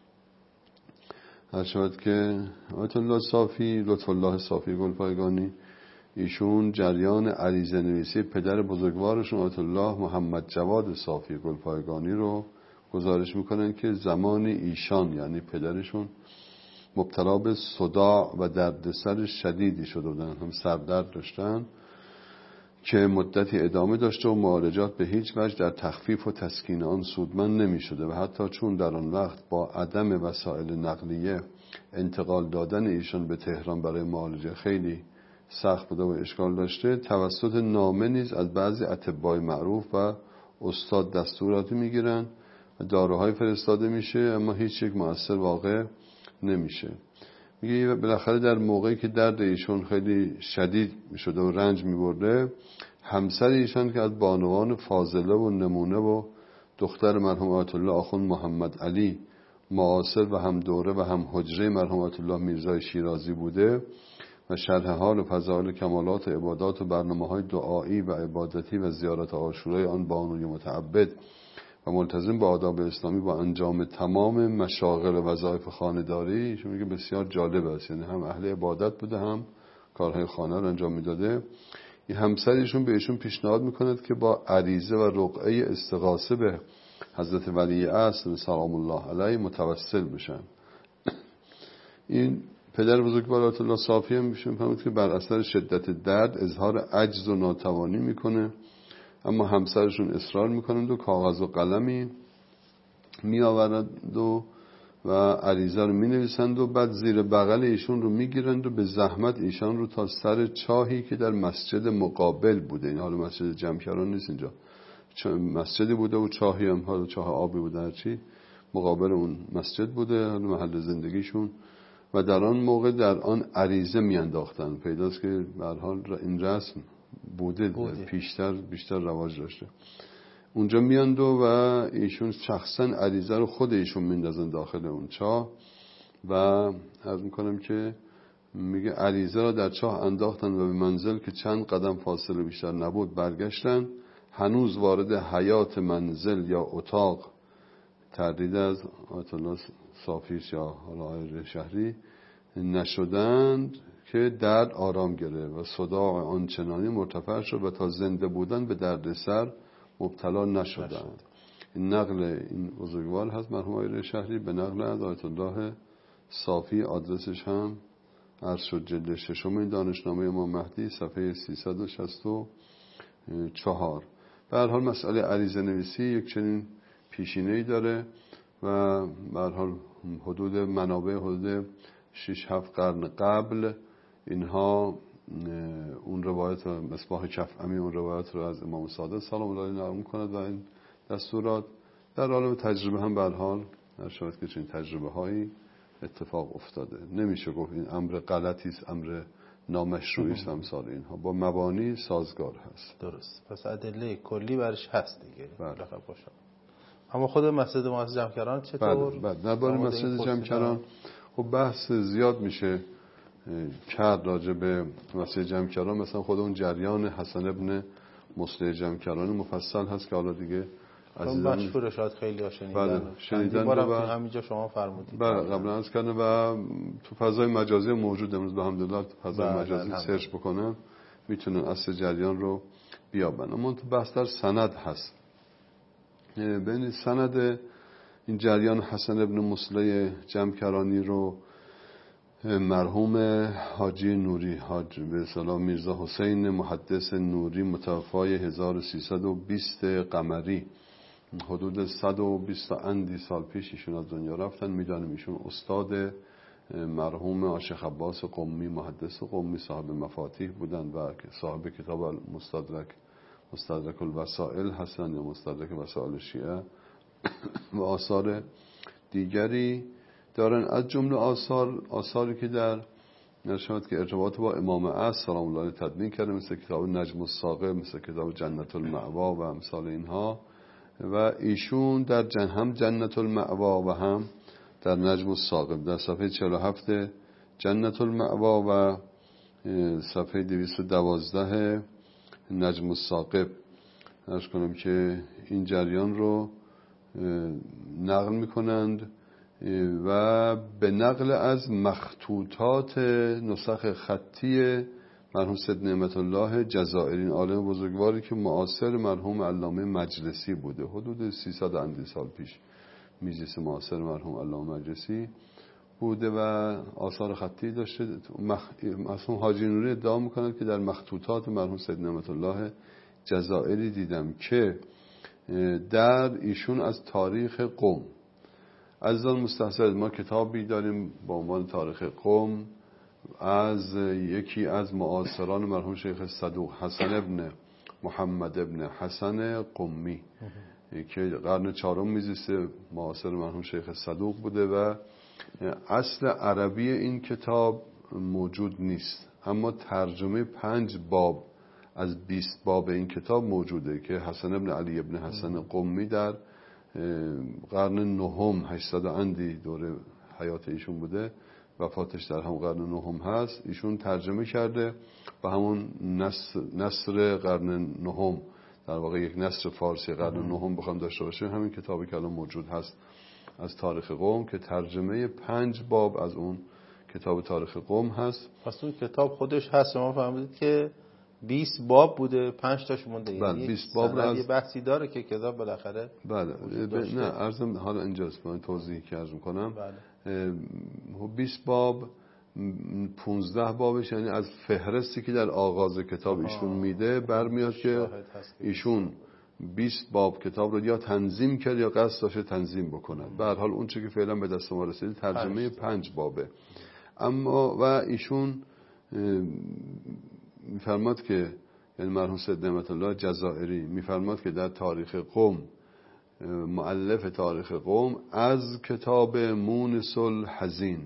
هر شود که آیت الله صافی، لطف الله صافی گلپایگانی، ایشون جریان عریضه نویسی پدر بزرگوارشون آیت الله محمد جواد صافی گلپایگانی رو گزارش میکنن که زمان ایشان یعنی پدرشون مبتلا به صداع و دردسر شدیدی شده بودن، هم سردرد داشتن که مدتی ادامه داشته و معالجات به هیچ وجه در تخفیف و تسکین آن سودمند نمی شده و حتی چون در آن وقت با عدم وسایل نقلیه انتقال دادن ایشان به تهران برای معالجه خیلی سخت بوده و اشکال داشته، توسط نامه نیز از بعضی اطبای معروف و استاد دستوراتی می گیرن و داروهای فرستاده میشه اما هیچ یک مؤثر واقع نمیشه. میگه بالاخره در موقعی که درد ایشون خیلی شدید میشده و رنج میبرده، همسر ایشان که از بانوان فاضله و نمونه و دختر مرحوم آیت الله آخوند محمد علی معاصر و هم دوره و هم حجره مرحوم آیت الله میرزای شیرازی بوده و شرح حال و فضائل کمالات و عبادات و برنامه‌های دعایی و عبادتی و زیارت عاشورای آن بانوی متعبد و ملتزم با آداب اسلامی با انجام تمام مشاغل و وظایف خانه‌داری، ایشون میگه بسیار جالب است، یعنی هم اهل عبادت بوده هم کارهای خانه رو انجام میداده. این همسرشون به ایشون پیشنهاد میکند که با عریضه و رقعه استغاثه به حضرت ولی اصل سلام الله علیه متوسل بشن. این پدر بزرگوار آیت الله صافی هم میشون فهمید که بر اثر شدت درد اظهار عجز و ناتوانی میکنه، اما همسرشون اصرار میکنند و کاغذ و قلمی میآورند و عریضه رو مینویسند و بعد زیر بغل ایشون رو میگیرند و به زحمت ایشان رو تا سر چاهی که در مسجد مقابل بوده، این حالا مسجد جمکران نیست، اینجا مسجدی بوده و چاهی هم حالا چاه آبی بوده، هرچی مقابل اون مسجد بوده حالا محل زندگیشون، و در آن موقع در آن عریضه میانداختن. پیداست که به هر حال این رسم بوده. بیشتر رواج داشته. اونجا میاندو و ایشون شخصا عریضه رو خود ایشون میندازن داخل اون چاه و عرض میکنم که میگه عریضه را در چاه انداختن و به منزل که چند قدم فاصله بیشتر نبود برگشتن. هنوز وارد حیات منزل یا اتاق تردید از آیت الله صافیش یا حالا آیت شهری نشدند که درد آرام گرفت و صداع آنچنانی مرتفع شد و تا زنده بودن به دردسر مبتلا نشدند. این نقل این بزرگوار هست مرحوم آیت شهری به نقل از آیت الله صافی، آدرسش هم عرض شد جلد 6 این دانشنامه امام مهدی صفحه 364. به هر حال مسئله عریضه نویسی یک چنین پیشینه‌ای داره و به هر حال حدود 6-7 قرن قبل اینها اون روایت مصباح کفعمی اون روایت رو از امام صادق سلام الله علیه نقل می‌کند و این دستورات در عالم تجربه هم به هر حال در شاید که چنین تجربه هایی اتفاق افتاده. نمیشه گفت این امر غلطی است، امر نامشروعی است، امثال اینها با مبانی سازگار هست. درست. پس ادله کلی برش هست دیگه. بله. باشه. اما خود مسجد مؤسس جمکران چطور؟ بله. درباره مسجد جمکران خب بحث زیاد میشه کرد راجع به مسجد جمکران. مثلا خود اون جریان حسن ابن مسلح جمکرانی مفصل هست که حالا دیگه عزیزان مشهور شاید خیلی ها شنیدن. بله شنیدن و همینجا شما فرمودید. بله قبلا عرض کردم و تو فضای مجازی موجود امروز الحمدلله تو فضای مجازی سرچ بکنن میتونن اصل جریان رو بیابن. اما تو بحث در سند هست. ببینید سند این جریان حسن ابن مسلح جمکرانی رو مرحوم حاجی نوری، حاج به اصطلاح میرزا حسین محدث نوری متوفای 1320 قمری، حدود 120 اندی سال پیش ایشون از دنیا رفتن. میدانیم ایشون استاد مرحوم آشیخ عباس قمی محدث قمی صاحب مفاتیح بودن و صاحب کتاب مستدرک الوسائل هستن یا مستدرک وسائل شیعه و آثار دیگری دارن. از جمله آثاری که در نشد که ارتباط با امام عصر سلام الله علیه تدوین کرده، مثل کتاب نجم الثاقب، مثل کتاب جنت المأوا و امثال اینها. و ایشون در هم جنت المأوا و هم در نجم الثاقب در صفحه 47 جنت المأوا و صفحه 212 نجم الثاقب عرض کنم که این جریان رو نقل میکنند و به نقل از مخطوطات نسخ خطی مرحوم سید نعمت الله جزائری، عالم بزرگواری که معاصر مرحوم علامه مجلسی بوده، حدود 300 اندی سال پیش میجلس معاصر مرحوم علامه مجلسی بوده و آثار خطی داشته. مرحوم حاجی نوری ادعا میکنند که در مخطوطات مرحوم سید نعمت الله جزائری دیدم که در ایشون از تاریخ قم، عزیزان مستحضر ما کتابی داریم با عنوان تاریخ قم از یکی از معاصران مرحوم شیخ صدوق حسن ابن محمد ابن حسن قمی که قرن 4 میزیسته، معاصر مرحوم شیخ صدوق بوده و اصل عربی این کتاب موجود نیست، اما ترجمه 5 باب از 20 باب این کتاب موجوده که حسن ابن علی ابن حسن قمی در قرن 9 800 اندی دوره حیات ایشون بوده، وفاتش در هم قرن 9 هست، ایشون ترجمه کرده و همون نصر قرن 9 در واقع یک نصر فارسی قرن 9 بخوام داشته باشه همین کتابی که الان موجود هست از تاریخ قم که ترجمه 5 باب از اون کتاب تاریخ قم هست. پس اون کتاب خودش هست، شما فهمیدید که 20 باب بوده 5 تاش مونده. بله 20 باب را یه بحثی داره که کتاب بالاخره بله نه عرضم حالا اینجاست من توضیح که عرض می‌کنم. بله 20 باب 15 بابش یعنی از فهرستی که در آغاز کتاب ایشون میده برمیاد که ایشون 20 باب کتاب رو یا تنظیم کرد یا قصد داشته تنظیم بکنه. به هر حال اون چیزی که فعلا به دست ما رسیده ترجمه 5 بابه. اما و ایشون میفرماد که یعنی مرحوم سید نعمت الله جزائری میفرماد که در تاریخ قم، مؤلف تاریخ قم از کتاب مونس الحزین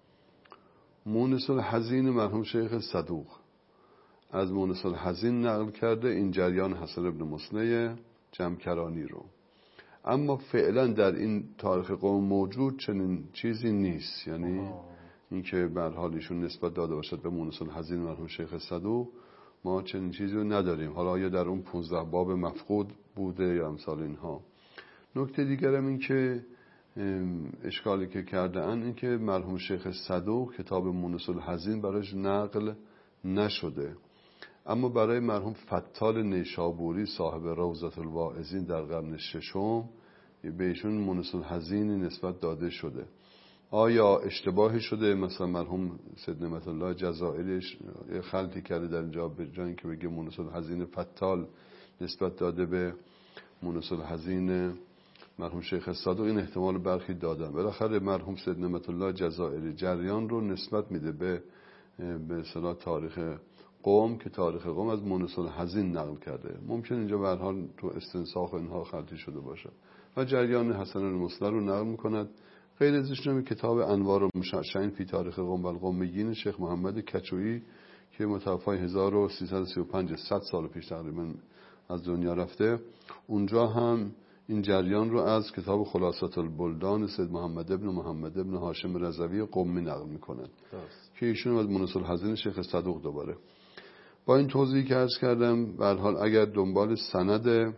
مرحوم شیخ صدوق از مونس الحزین نقل کرده این جریان حسن ابن مسلح جمکرانی رو. اما فعلا در این تاریخ قم موجود چنین چیزی نیست، یعنی اینکه به هر حال ایشون نسبت داده باشد به مونس الحزین مرحوم شیخ صدوق، ما چنین چیزی رو نداریم. حالا یا در اون 15 باب مفقود بوده یا امثال اینها. نکته دیگرم این که اشکالی که کرده ان این که مرحوم شیخ صدوق کتاب مونس الحزین براش نقل نشده، اما برای مرحوم فتال نیشابوری صاحب روضة الواعظین در قرن 6 به ایشون مونس الحزین نسبت داده شده. آیا اشتباهی شده؟ مثلا مرحوم سید نعمت الله جزائری خلطی کرده در اینجا به جای اینکه بگه مونس الحزین فتال نسبت داده به مونس الحزین مرحوم شیخ صدوق، این احتمال برخی دادن. بالاخره مرحوم سید نعمت الله جزائری جریان رو نسبت میده به اصطلاح تاریخ قم که تاریخ قم از مونس الحزین نقل کرده. ممکن اینجا به هر حال تو استنساخ اینها خلطی شده باشه و جریان حسن المصلی رو نقل میکند. غیر ازش نمی کتاب انوار المشعشعین فی تاریخ قم و القمیین شیخ محمد کچویی که متوفای 1335 100 سال پیش تقریبا از دنیا رفته، اونجا هم این جریان رو از کتاب خلاصات البلدان سید محمد ابن هاشم رضوی قمی نقل میکنند که ایشون از مونس الحزین شیخ صدوق دوباره. با این توضیحی که عرض کردم به هر حال اگر دنبال سند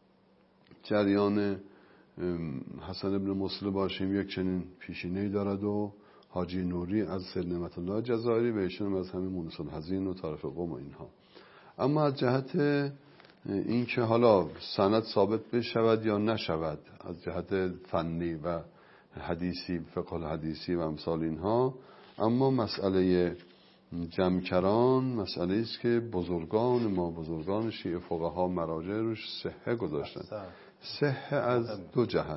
جریان حسن ابن مصلی باشیم، یک چنین پیشینه‌ای دارد و حاجی نوری از سید نعمت الله جزائری و ایشون از همین مونس الحزین و تاریخ قم و اینها. اما از جهت این که حالا سند ثابت بشود یا نشود از جهت فنی و حدیثی، فقه الحدیثی و امثال اینها، اما مسئله جمکران مسئله است که بزرگان ما، بزرگان شیعه فقها مراجع روش صحه گذاشتن. صحه از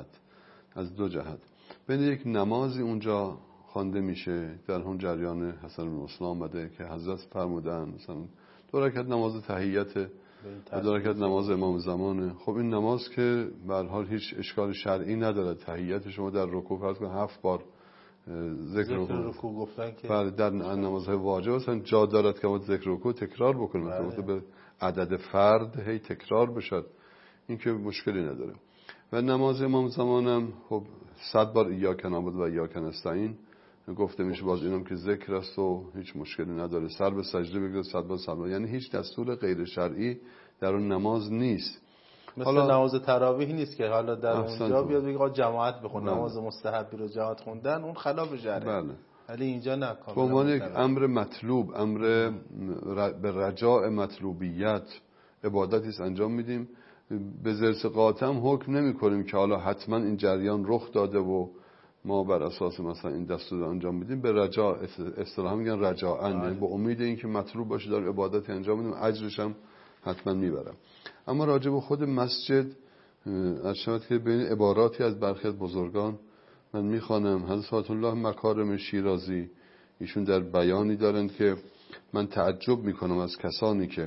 دو جهت. بین یک نمازی اونجا خوانده میشه در اون جریان حسن المصلی آمده که حضرت فرمودن مثلا 2 رکعت نماز تحیت، 2 رکعت نماز امام زمانه. خب این نماز که به هر حال هیچ اشکال شرعی نداره، تحیت شما در رکوع فرض کن 7 بار ذکر رکوع گفتن که بله در نمازهای واجب اصلا جا دارد که ما ذکر رکوع تکرار بکنیم، مثلا به عدد فرد هی تکرار بشد، این که مشکلی نداره. و نماز امام زمانم خب 100 بار ایاک نعبد و ایاک نستعین گفته میشه، باز اینم که ذکر است و هیچ مشکلی نداره. سر به سجده بگذار 100 بار سلام، یعنی هیچ دستور غیر شرعی در اون نماز نیست. مثل نماز تراویح نیست که حالا در اونجا بیاد بگه جماعت بخون، نماز مستحبی رو جماعت خوندن اون خلاف شرعه. بله. ولی اینجا نه، به عنوان یک امر مطلوب، امر به رجاء مطلوبیت عبادتی است انجام میدیم. به زرس قاطم حکم نمی کنیم که حالا حتما این جریان رخ داده و ما بر اساس مثلا این دستور انجام میدیم. به رجاء، اصطلاحا میگن رجاء، یعنی با امید اینکه مطلوب باشه در عبادتی انجام میدیم، اجرش هم حتما میبرم. اما راجع به خود مسجد ارشد که بین عباراتی از برخی از بزرگان من میخوانم. حضرت آیت الله مکارم شیرازی ایشون در بیانی دارند که من تعجب میکنم از کسانی که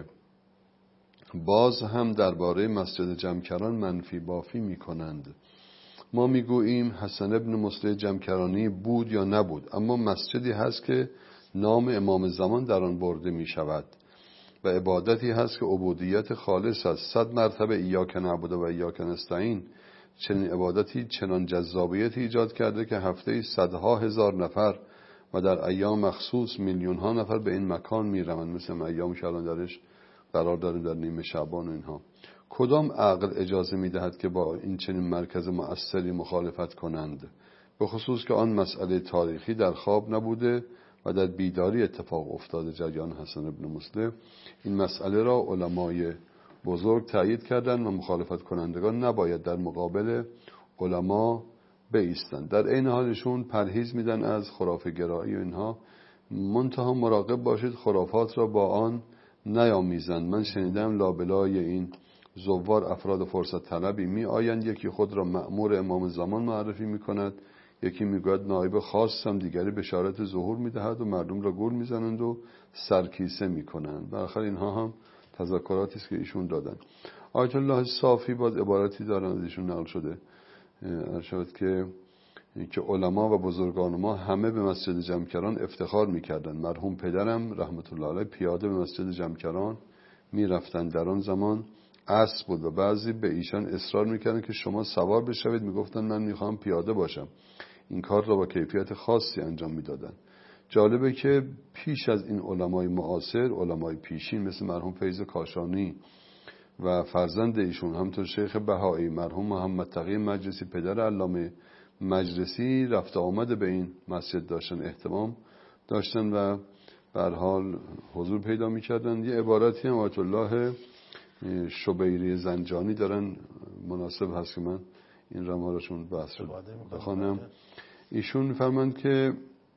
باز هم درباره مسجد جمکران منفی بافی میکنند. ما میگوییم حسن ابن مصلی جمکرانی بود یا نبود، اما مسجدی هست که نام امام زمان در آن برده میشود و عبادتی هست که عبودیت خالص است. 100 مرتبه ایاک نعبد و ایاک نستعین چنین عبادتی چنان جذابیتی ایجاد کرده که هفته‌ای صدها هزار نفر و در ایام مخصوص میلیون ها نفر به این مکان میروند، مثل ایامی که الان درش قرار داریم در نیمه شعبان و اینها. کدام عقل اجازه میدهد که با این چنین مرکز مؤثری مخالفت کنند، به خصوص که آن مسئله تاریخی در خواب نبوده و در بیداری اتفاق افتاده. جریان حسن ابن مصلی این مسئله را علمای بزرگ تایید کردند و مخالفت کنندگان نباید در مقابل علما بایستند. در این حالشون پرهیز میدن از خرافه گرایی و اینها، منتها مراقب باشید خرافات را با آن نیامیزند. من شنیدم لابلای این زوار افراد فرصت طلبی می آیند، یکی خود را مأمور امام زمان معرفی می کند، یکی می گوید نایب خاصم، دیگری بشارت ظهور می دهد و مردم را گول می زنند و سرکیسه می کنند. بالاخره اینها هم تذکراتی است که ایشون دادن. آیت الله صافی باز عبارتی دارن از ایشون نقل شده، ارشاد که علما و بزرگان ما همه به مسجد جمکران افتخار می‌کردند. مرحوم پدرم رحمت الله علیه پیاده به مسجد جمکران می‌رفتند. در آن زمان اسب بود و بعضی به ایشان اصرار می‌کردند که شما سوار بشوید، می‌گفتند من می‌خوام پیاده باشم. این کار را با کیفیت خاصی انجام می‌دادند. جالبه که پیش از این علمای معاصر، علمای پیشین مثل مرحوم فیض کاشانی و فرزند ایشون همونطور شیخ بهایی، مرحوم محمد تقی مجلسی پدر علامه مجلسی، رفت آمد به این مسجد داشتن، اهتمام داشتن و به هر حال حضور پیدا می‌کردن. یه عبارتی هم آیت الله شبیری زنجانی دارن، مناسب هست که من این رمارشون بحث شد بخوانم. ایشون فرمند که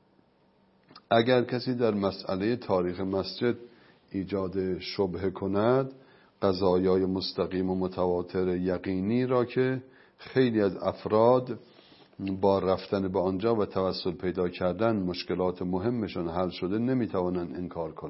اگر کسی در مسئله تاریخ مسجد ایجاد شبهه کند، قضایای مستقیم و متواتر یقینی را که خیلی از افراد با رفتن به آنجا و توسل پیدا کردن مشکلات مهمشان حل شده نمیتوانند انکار کنند.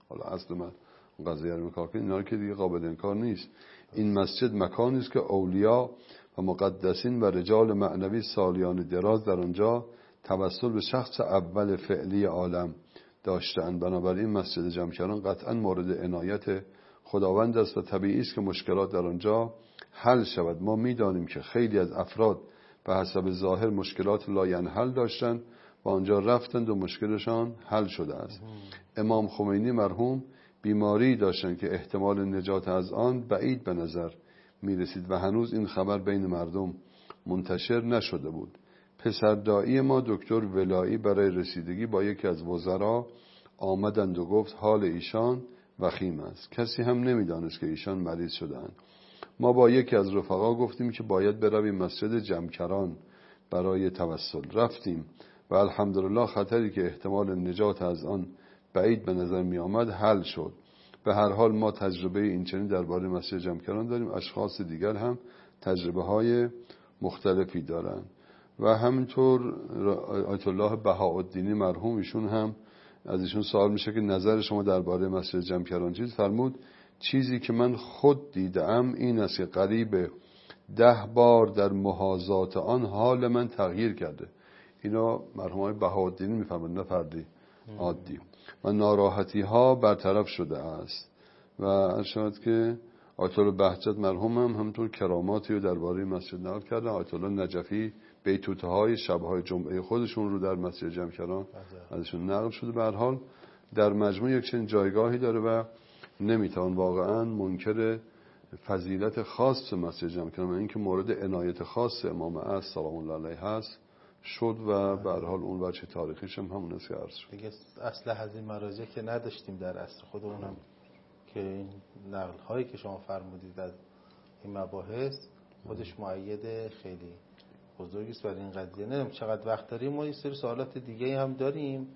حالا اصل من قضیه رو میکار کنید، اینا که دیگه قابل انکار نیست. این مسجد مکانی است که اولیا و مقدسین و رجال معنوی سالیان دراز در آنجا توسل به شخص اول فعلی عالم داشتند. بنابراین مسجد جمکران قطعا مورد عنایت خداوند است و طبیعی است که مشکلات در آنجا حل شود. ما میدانیم که خیلی از افراد به حسب ظاهر مشکلات لاینحل داشتند و آنجا رفتند و مشکلشان حل شده است. امام خمینی مرحوم بیماری داشتند که احتمال نجات از آن بعید به نظر می رسید و هنوز این خبر بین مردم منتشر نشده بود. پسردایی ما دکتر ولایی برای رسیدگی با یکی از وزرا آمدند و گفت حال ایشان وخیم است. کسی هم نمیدانست که ایشان مریض شدند. ما با یکی از رفقا گفتیم که باید برویم مسجد جمکران برای توسل. رفتیم و الحمدلله خطری که احتمال نجات از آن بعید به نظر می آمد حل شد. به هر حال ما تجربه اینچنین درباره مسجد جمکران داریم، اشخاص دیگر هم تجربه های مختلفی دارند و همینطور آیت الله بهاءالدینی مرحوم ایشون هم از ایشون سوال میشه که نظر شما درباره مسجد جمکران چیست؟ فرمود چیزی که من خود دیدم این است که قریب 10 بار در محاذات آن حال من تغییر کرده. اینا مرحوم های بهاءالدینی میفرمایند، نه فردی عادی. و ناراحتی ها برطرف شده است و ارشاد که آیت الله بهجت مرحوم هم همونطور کراماتی رو درباره مسجد نقل کردن. آیت الله نجفی بیتوته های شب‌های جمعه خودشون رو در مسجد جمکران ازشون نقل شده. به هر حال در مجموع یک چنین جایگاهی داره و نمیتوان واقعا منکر فضیلت خاص مسجد جمکران و اینکه مورد عنایت خاص امام عصر سلام الله علیه هست شد و به هر حال اون وجه تاریخیش هم همون است که عرض شد. دیگه اصل هزین مراجع که نداشتیم در عصر خودمونم که این نقل هایی که شما فرمودید از این مباحث خودش مؤید خیلی بزرگی است برای این قضیه. نمیدونم چقدر وقت داریم، ما یه سری سوالات دیگه هم داریم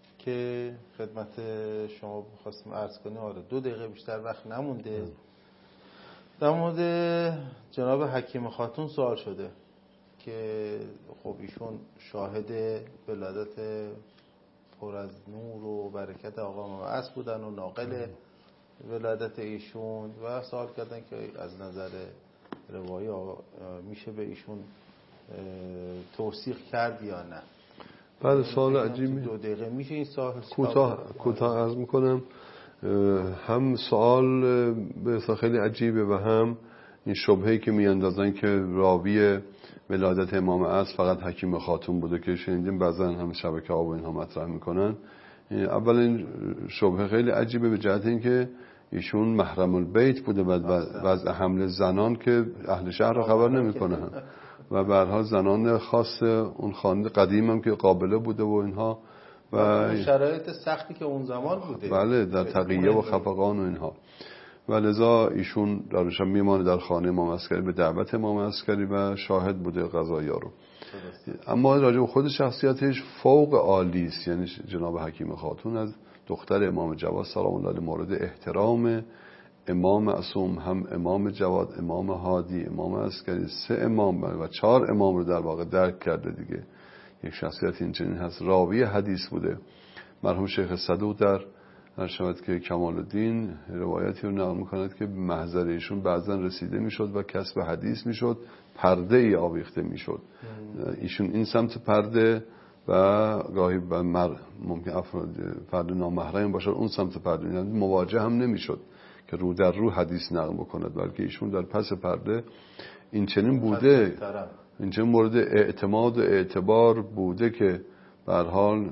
که خدمت شما خواستیم عرض کنیم. آره 2 دقیقه بیشتر وقت نمونده. در مورد جناب حکیم خاتون سوال شده که خب ایشون شاهد ولادت پر از نور و برکت آقا امام عصر بودن و ناقل ولادت ایشون و سوال کردن که از نظر روایی میشه به ایشون توثیق کرد یا نه. بله سوال عجیبی. 2 دقیقه میشه این سوال کوتاه عرض میکنم. هم سوال به خیلی عجیبه و هم این شبهه‌ای که میاندازن که راوی ولادت امام عصر فقط حکیم خاتون بوده که شنیدیم بعضا هم شبکه‌ها و اینها مطرح میکنن. اول این شبهه خیلی عجیبه به جهت اینکه ایشون محرم البیت بوده و وضع حمل زنان که اهل شهر رو خبر نمیکنن و به هر حال زنان خاص اون خانه قدیم هم که قابله بوده و اینها و شرایط سختی که اون زمان بوده. بله در تقیه و خفقان و اینها و لذا ایشون درشم میمانه در خانه امام عسکری به دعوت امام عسکری و شاهد بوده قضایا رو. اما راجع به خود شخصیتش فوق عالی است. یعنی جناب حکیم خاتون از دختر امام جواد سلام الله علیه مورد احترام. امام معصوم هم امام جواد، امام هادی، امام عسکری، 3 امام و 4 امام رو در واقع درک کرده دیگه. یک شخصیت اینچنین هست. راوی حدیث بوده. مرحوم شیخ صدوق در شود که کمال الدین روایتی رو نقل می‌کند که محضر ایشون بعضا رسیده میشد و کسب حدیث میشد، پرده ای آویخته میشد. ایشون این سمت پرده و گاهی ممکن افراد فرد نامحرم باشه اون سمت پرده، یعنی مواجه هم نمیشد که رو در رو حدیث نقل بکند، بلکه ایشون در پس پرده این چنین بوده، این چنین مورد اعتماد و اعتبار بوده که به هر حال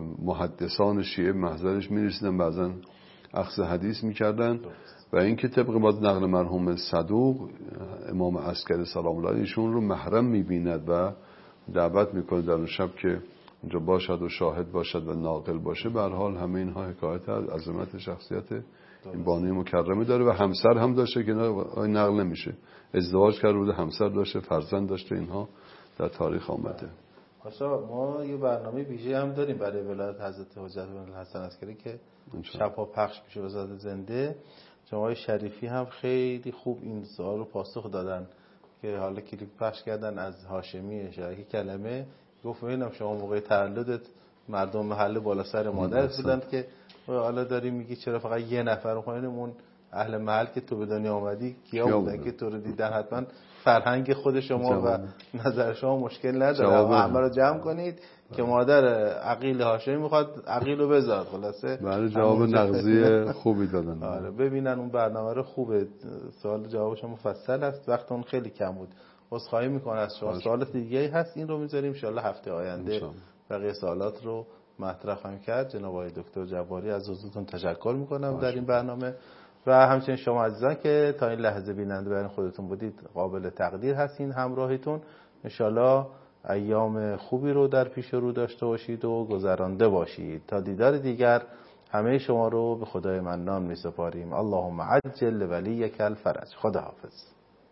محدثان شیعه محضرش میرسیدن، بعضا اخذ حدیث میکردن و این که طبق باز نقل مرحوم صدوق امام عسکری سلام الله علیه ایشون رو محرم میبیند و دعوت میکنه در اون شب که اونجا باشد و شاهد باشد و ناقل باشه. به هر حال همه اینها حکایت از عظمت شخصیت این بانوی مکرمه داره و همسر هم داشته که نقل نمیشه، ازدواج کرده بوده، همسر داشته، فرزند داشته، اینها در تاریخ آمده. پاشا ما یه برنامه ویژه هم داریم برای ولادت حضرت حجت بن الحسن عسکری که شب‌ها پخش میشه به صورت زنده. جناب شریفی هم خیلی خوب این سوال رو پاسخ دادن که حالا کلیپ پخش کردن از هاشمی شریفی کلمه گفت ببینم شما موقع تولدت مردم محله بالا سر مادرت بودن که حالا داری میگی چرا فقط یه نفر میخواین؟ اون اهل محل که تو به دنیا اومدی کیا بودن که تو رو دیدن؟ حتما فرهنگ خود شما و نظر شما مشکل نداره. همه رو جمع کنید که مادر عقیل هاشمی میخواد عقیل رو بذار. خلاصه برای جواب نقضی خوبی دادن. آره ببینن اون برنامه رو خوبه. سوال جوابش مفصل است، وقت اون خیلی کم بود. عذرخواهی میکنم از شما. سوالات دیگه هست این رو میذاریم ان شاء الله هفته آینده بقیه سوالات رو مطرح خواهیم کرد. جناب آقای دکتر جباری از حضورتون تشکر میکنم در این برنامه و همچنین شما عزیزان که تا این لحظه بیننده برای خودتون بودید قابل تقدیر هستین. همراهیتون ان شاء الله ایام خوبی رو در پیش رو داشته باشید و گذرانده باشید. تا دیدار دیگر همه شما رو به خدای منان می سپاریم. اللهم عجل ولیک الفرج. خدا حافظ.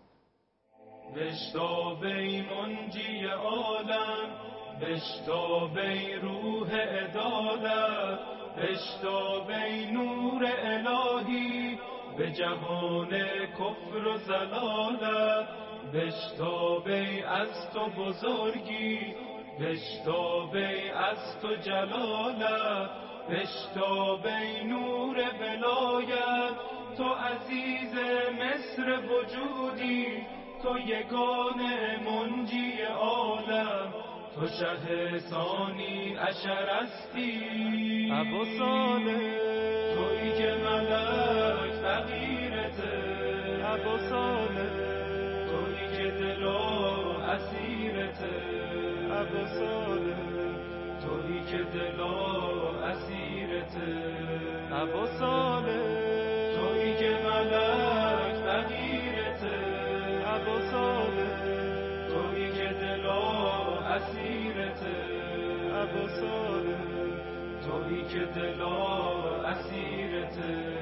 بشتابی منجی عالم، بشتابی روح عدالت، بشتابی نور الهی به جهان کفر و ضلالت، بشتابی از تو بزرگی، بشتابی از تو جلالت، بشتابی نور ولایت، تو عزیز مصر وجودی، تو یگانه منجی عالم، تو شه ثانی اشرستی، ابو صالح تویی که ملک فقیرته، ابو صالح تویی که دل و اسیرته، ابو صالح تویی که دل و اسیرته، ابو صالح تویی که ملک فقیرته، ابو صالح تویی که دل و اسیرته، ابو صالح تویی که دل و اسیرته.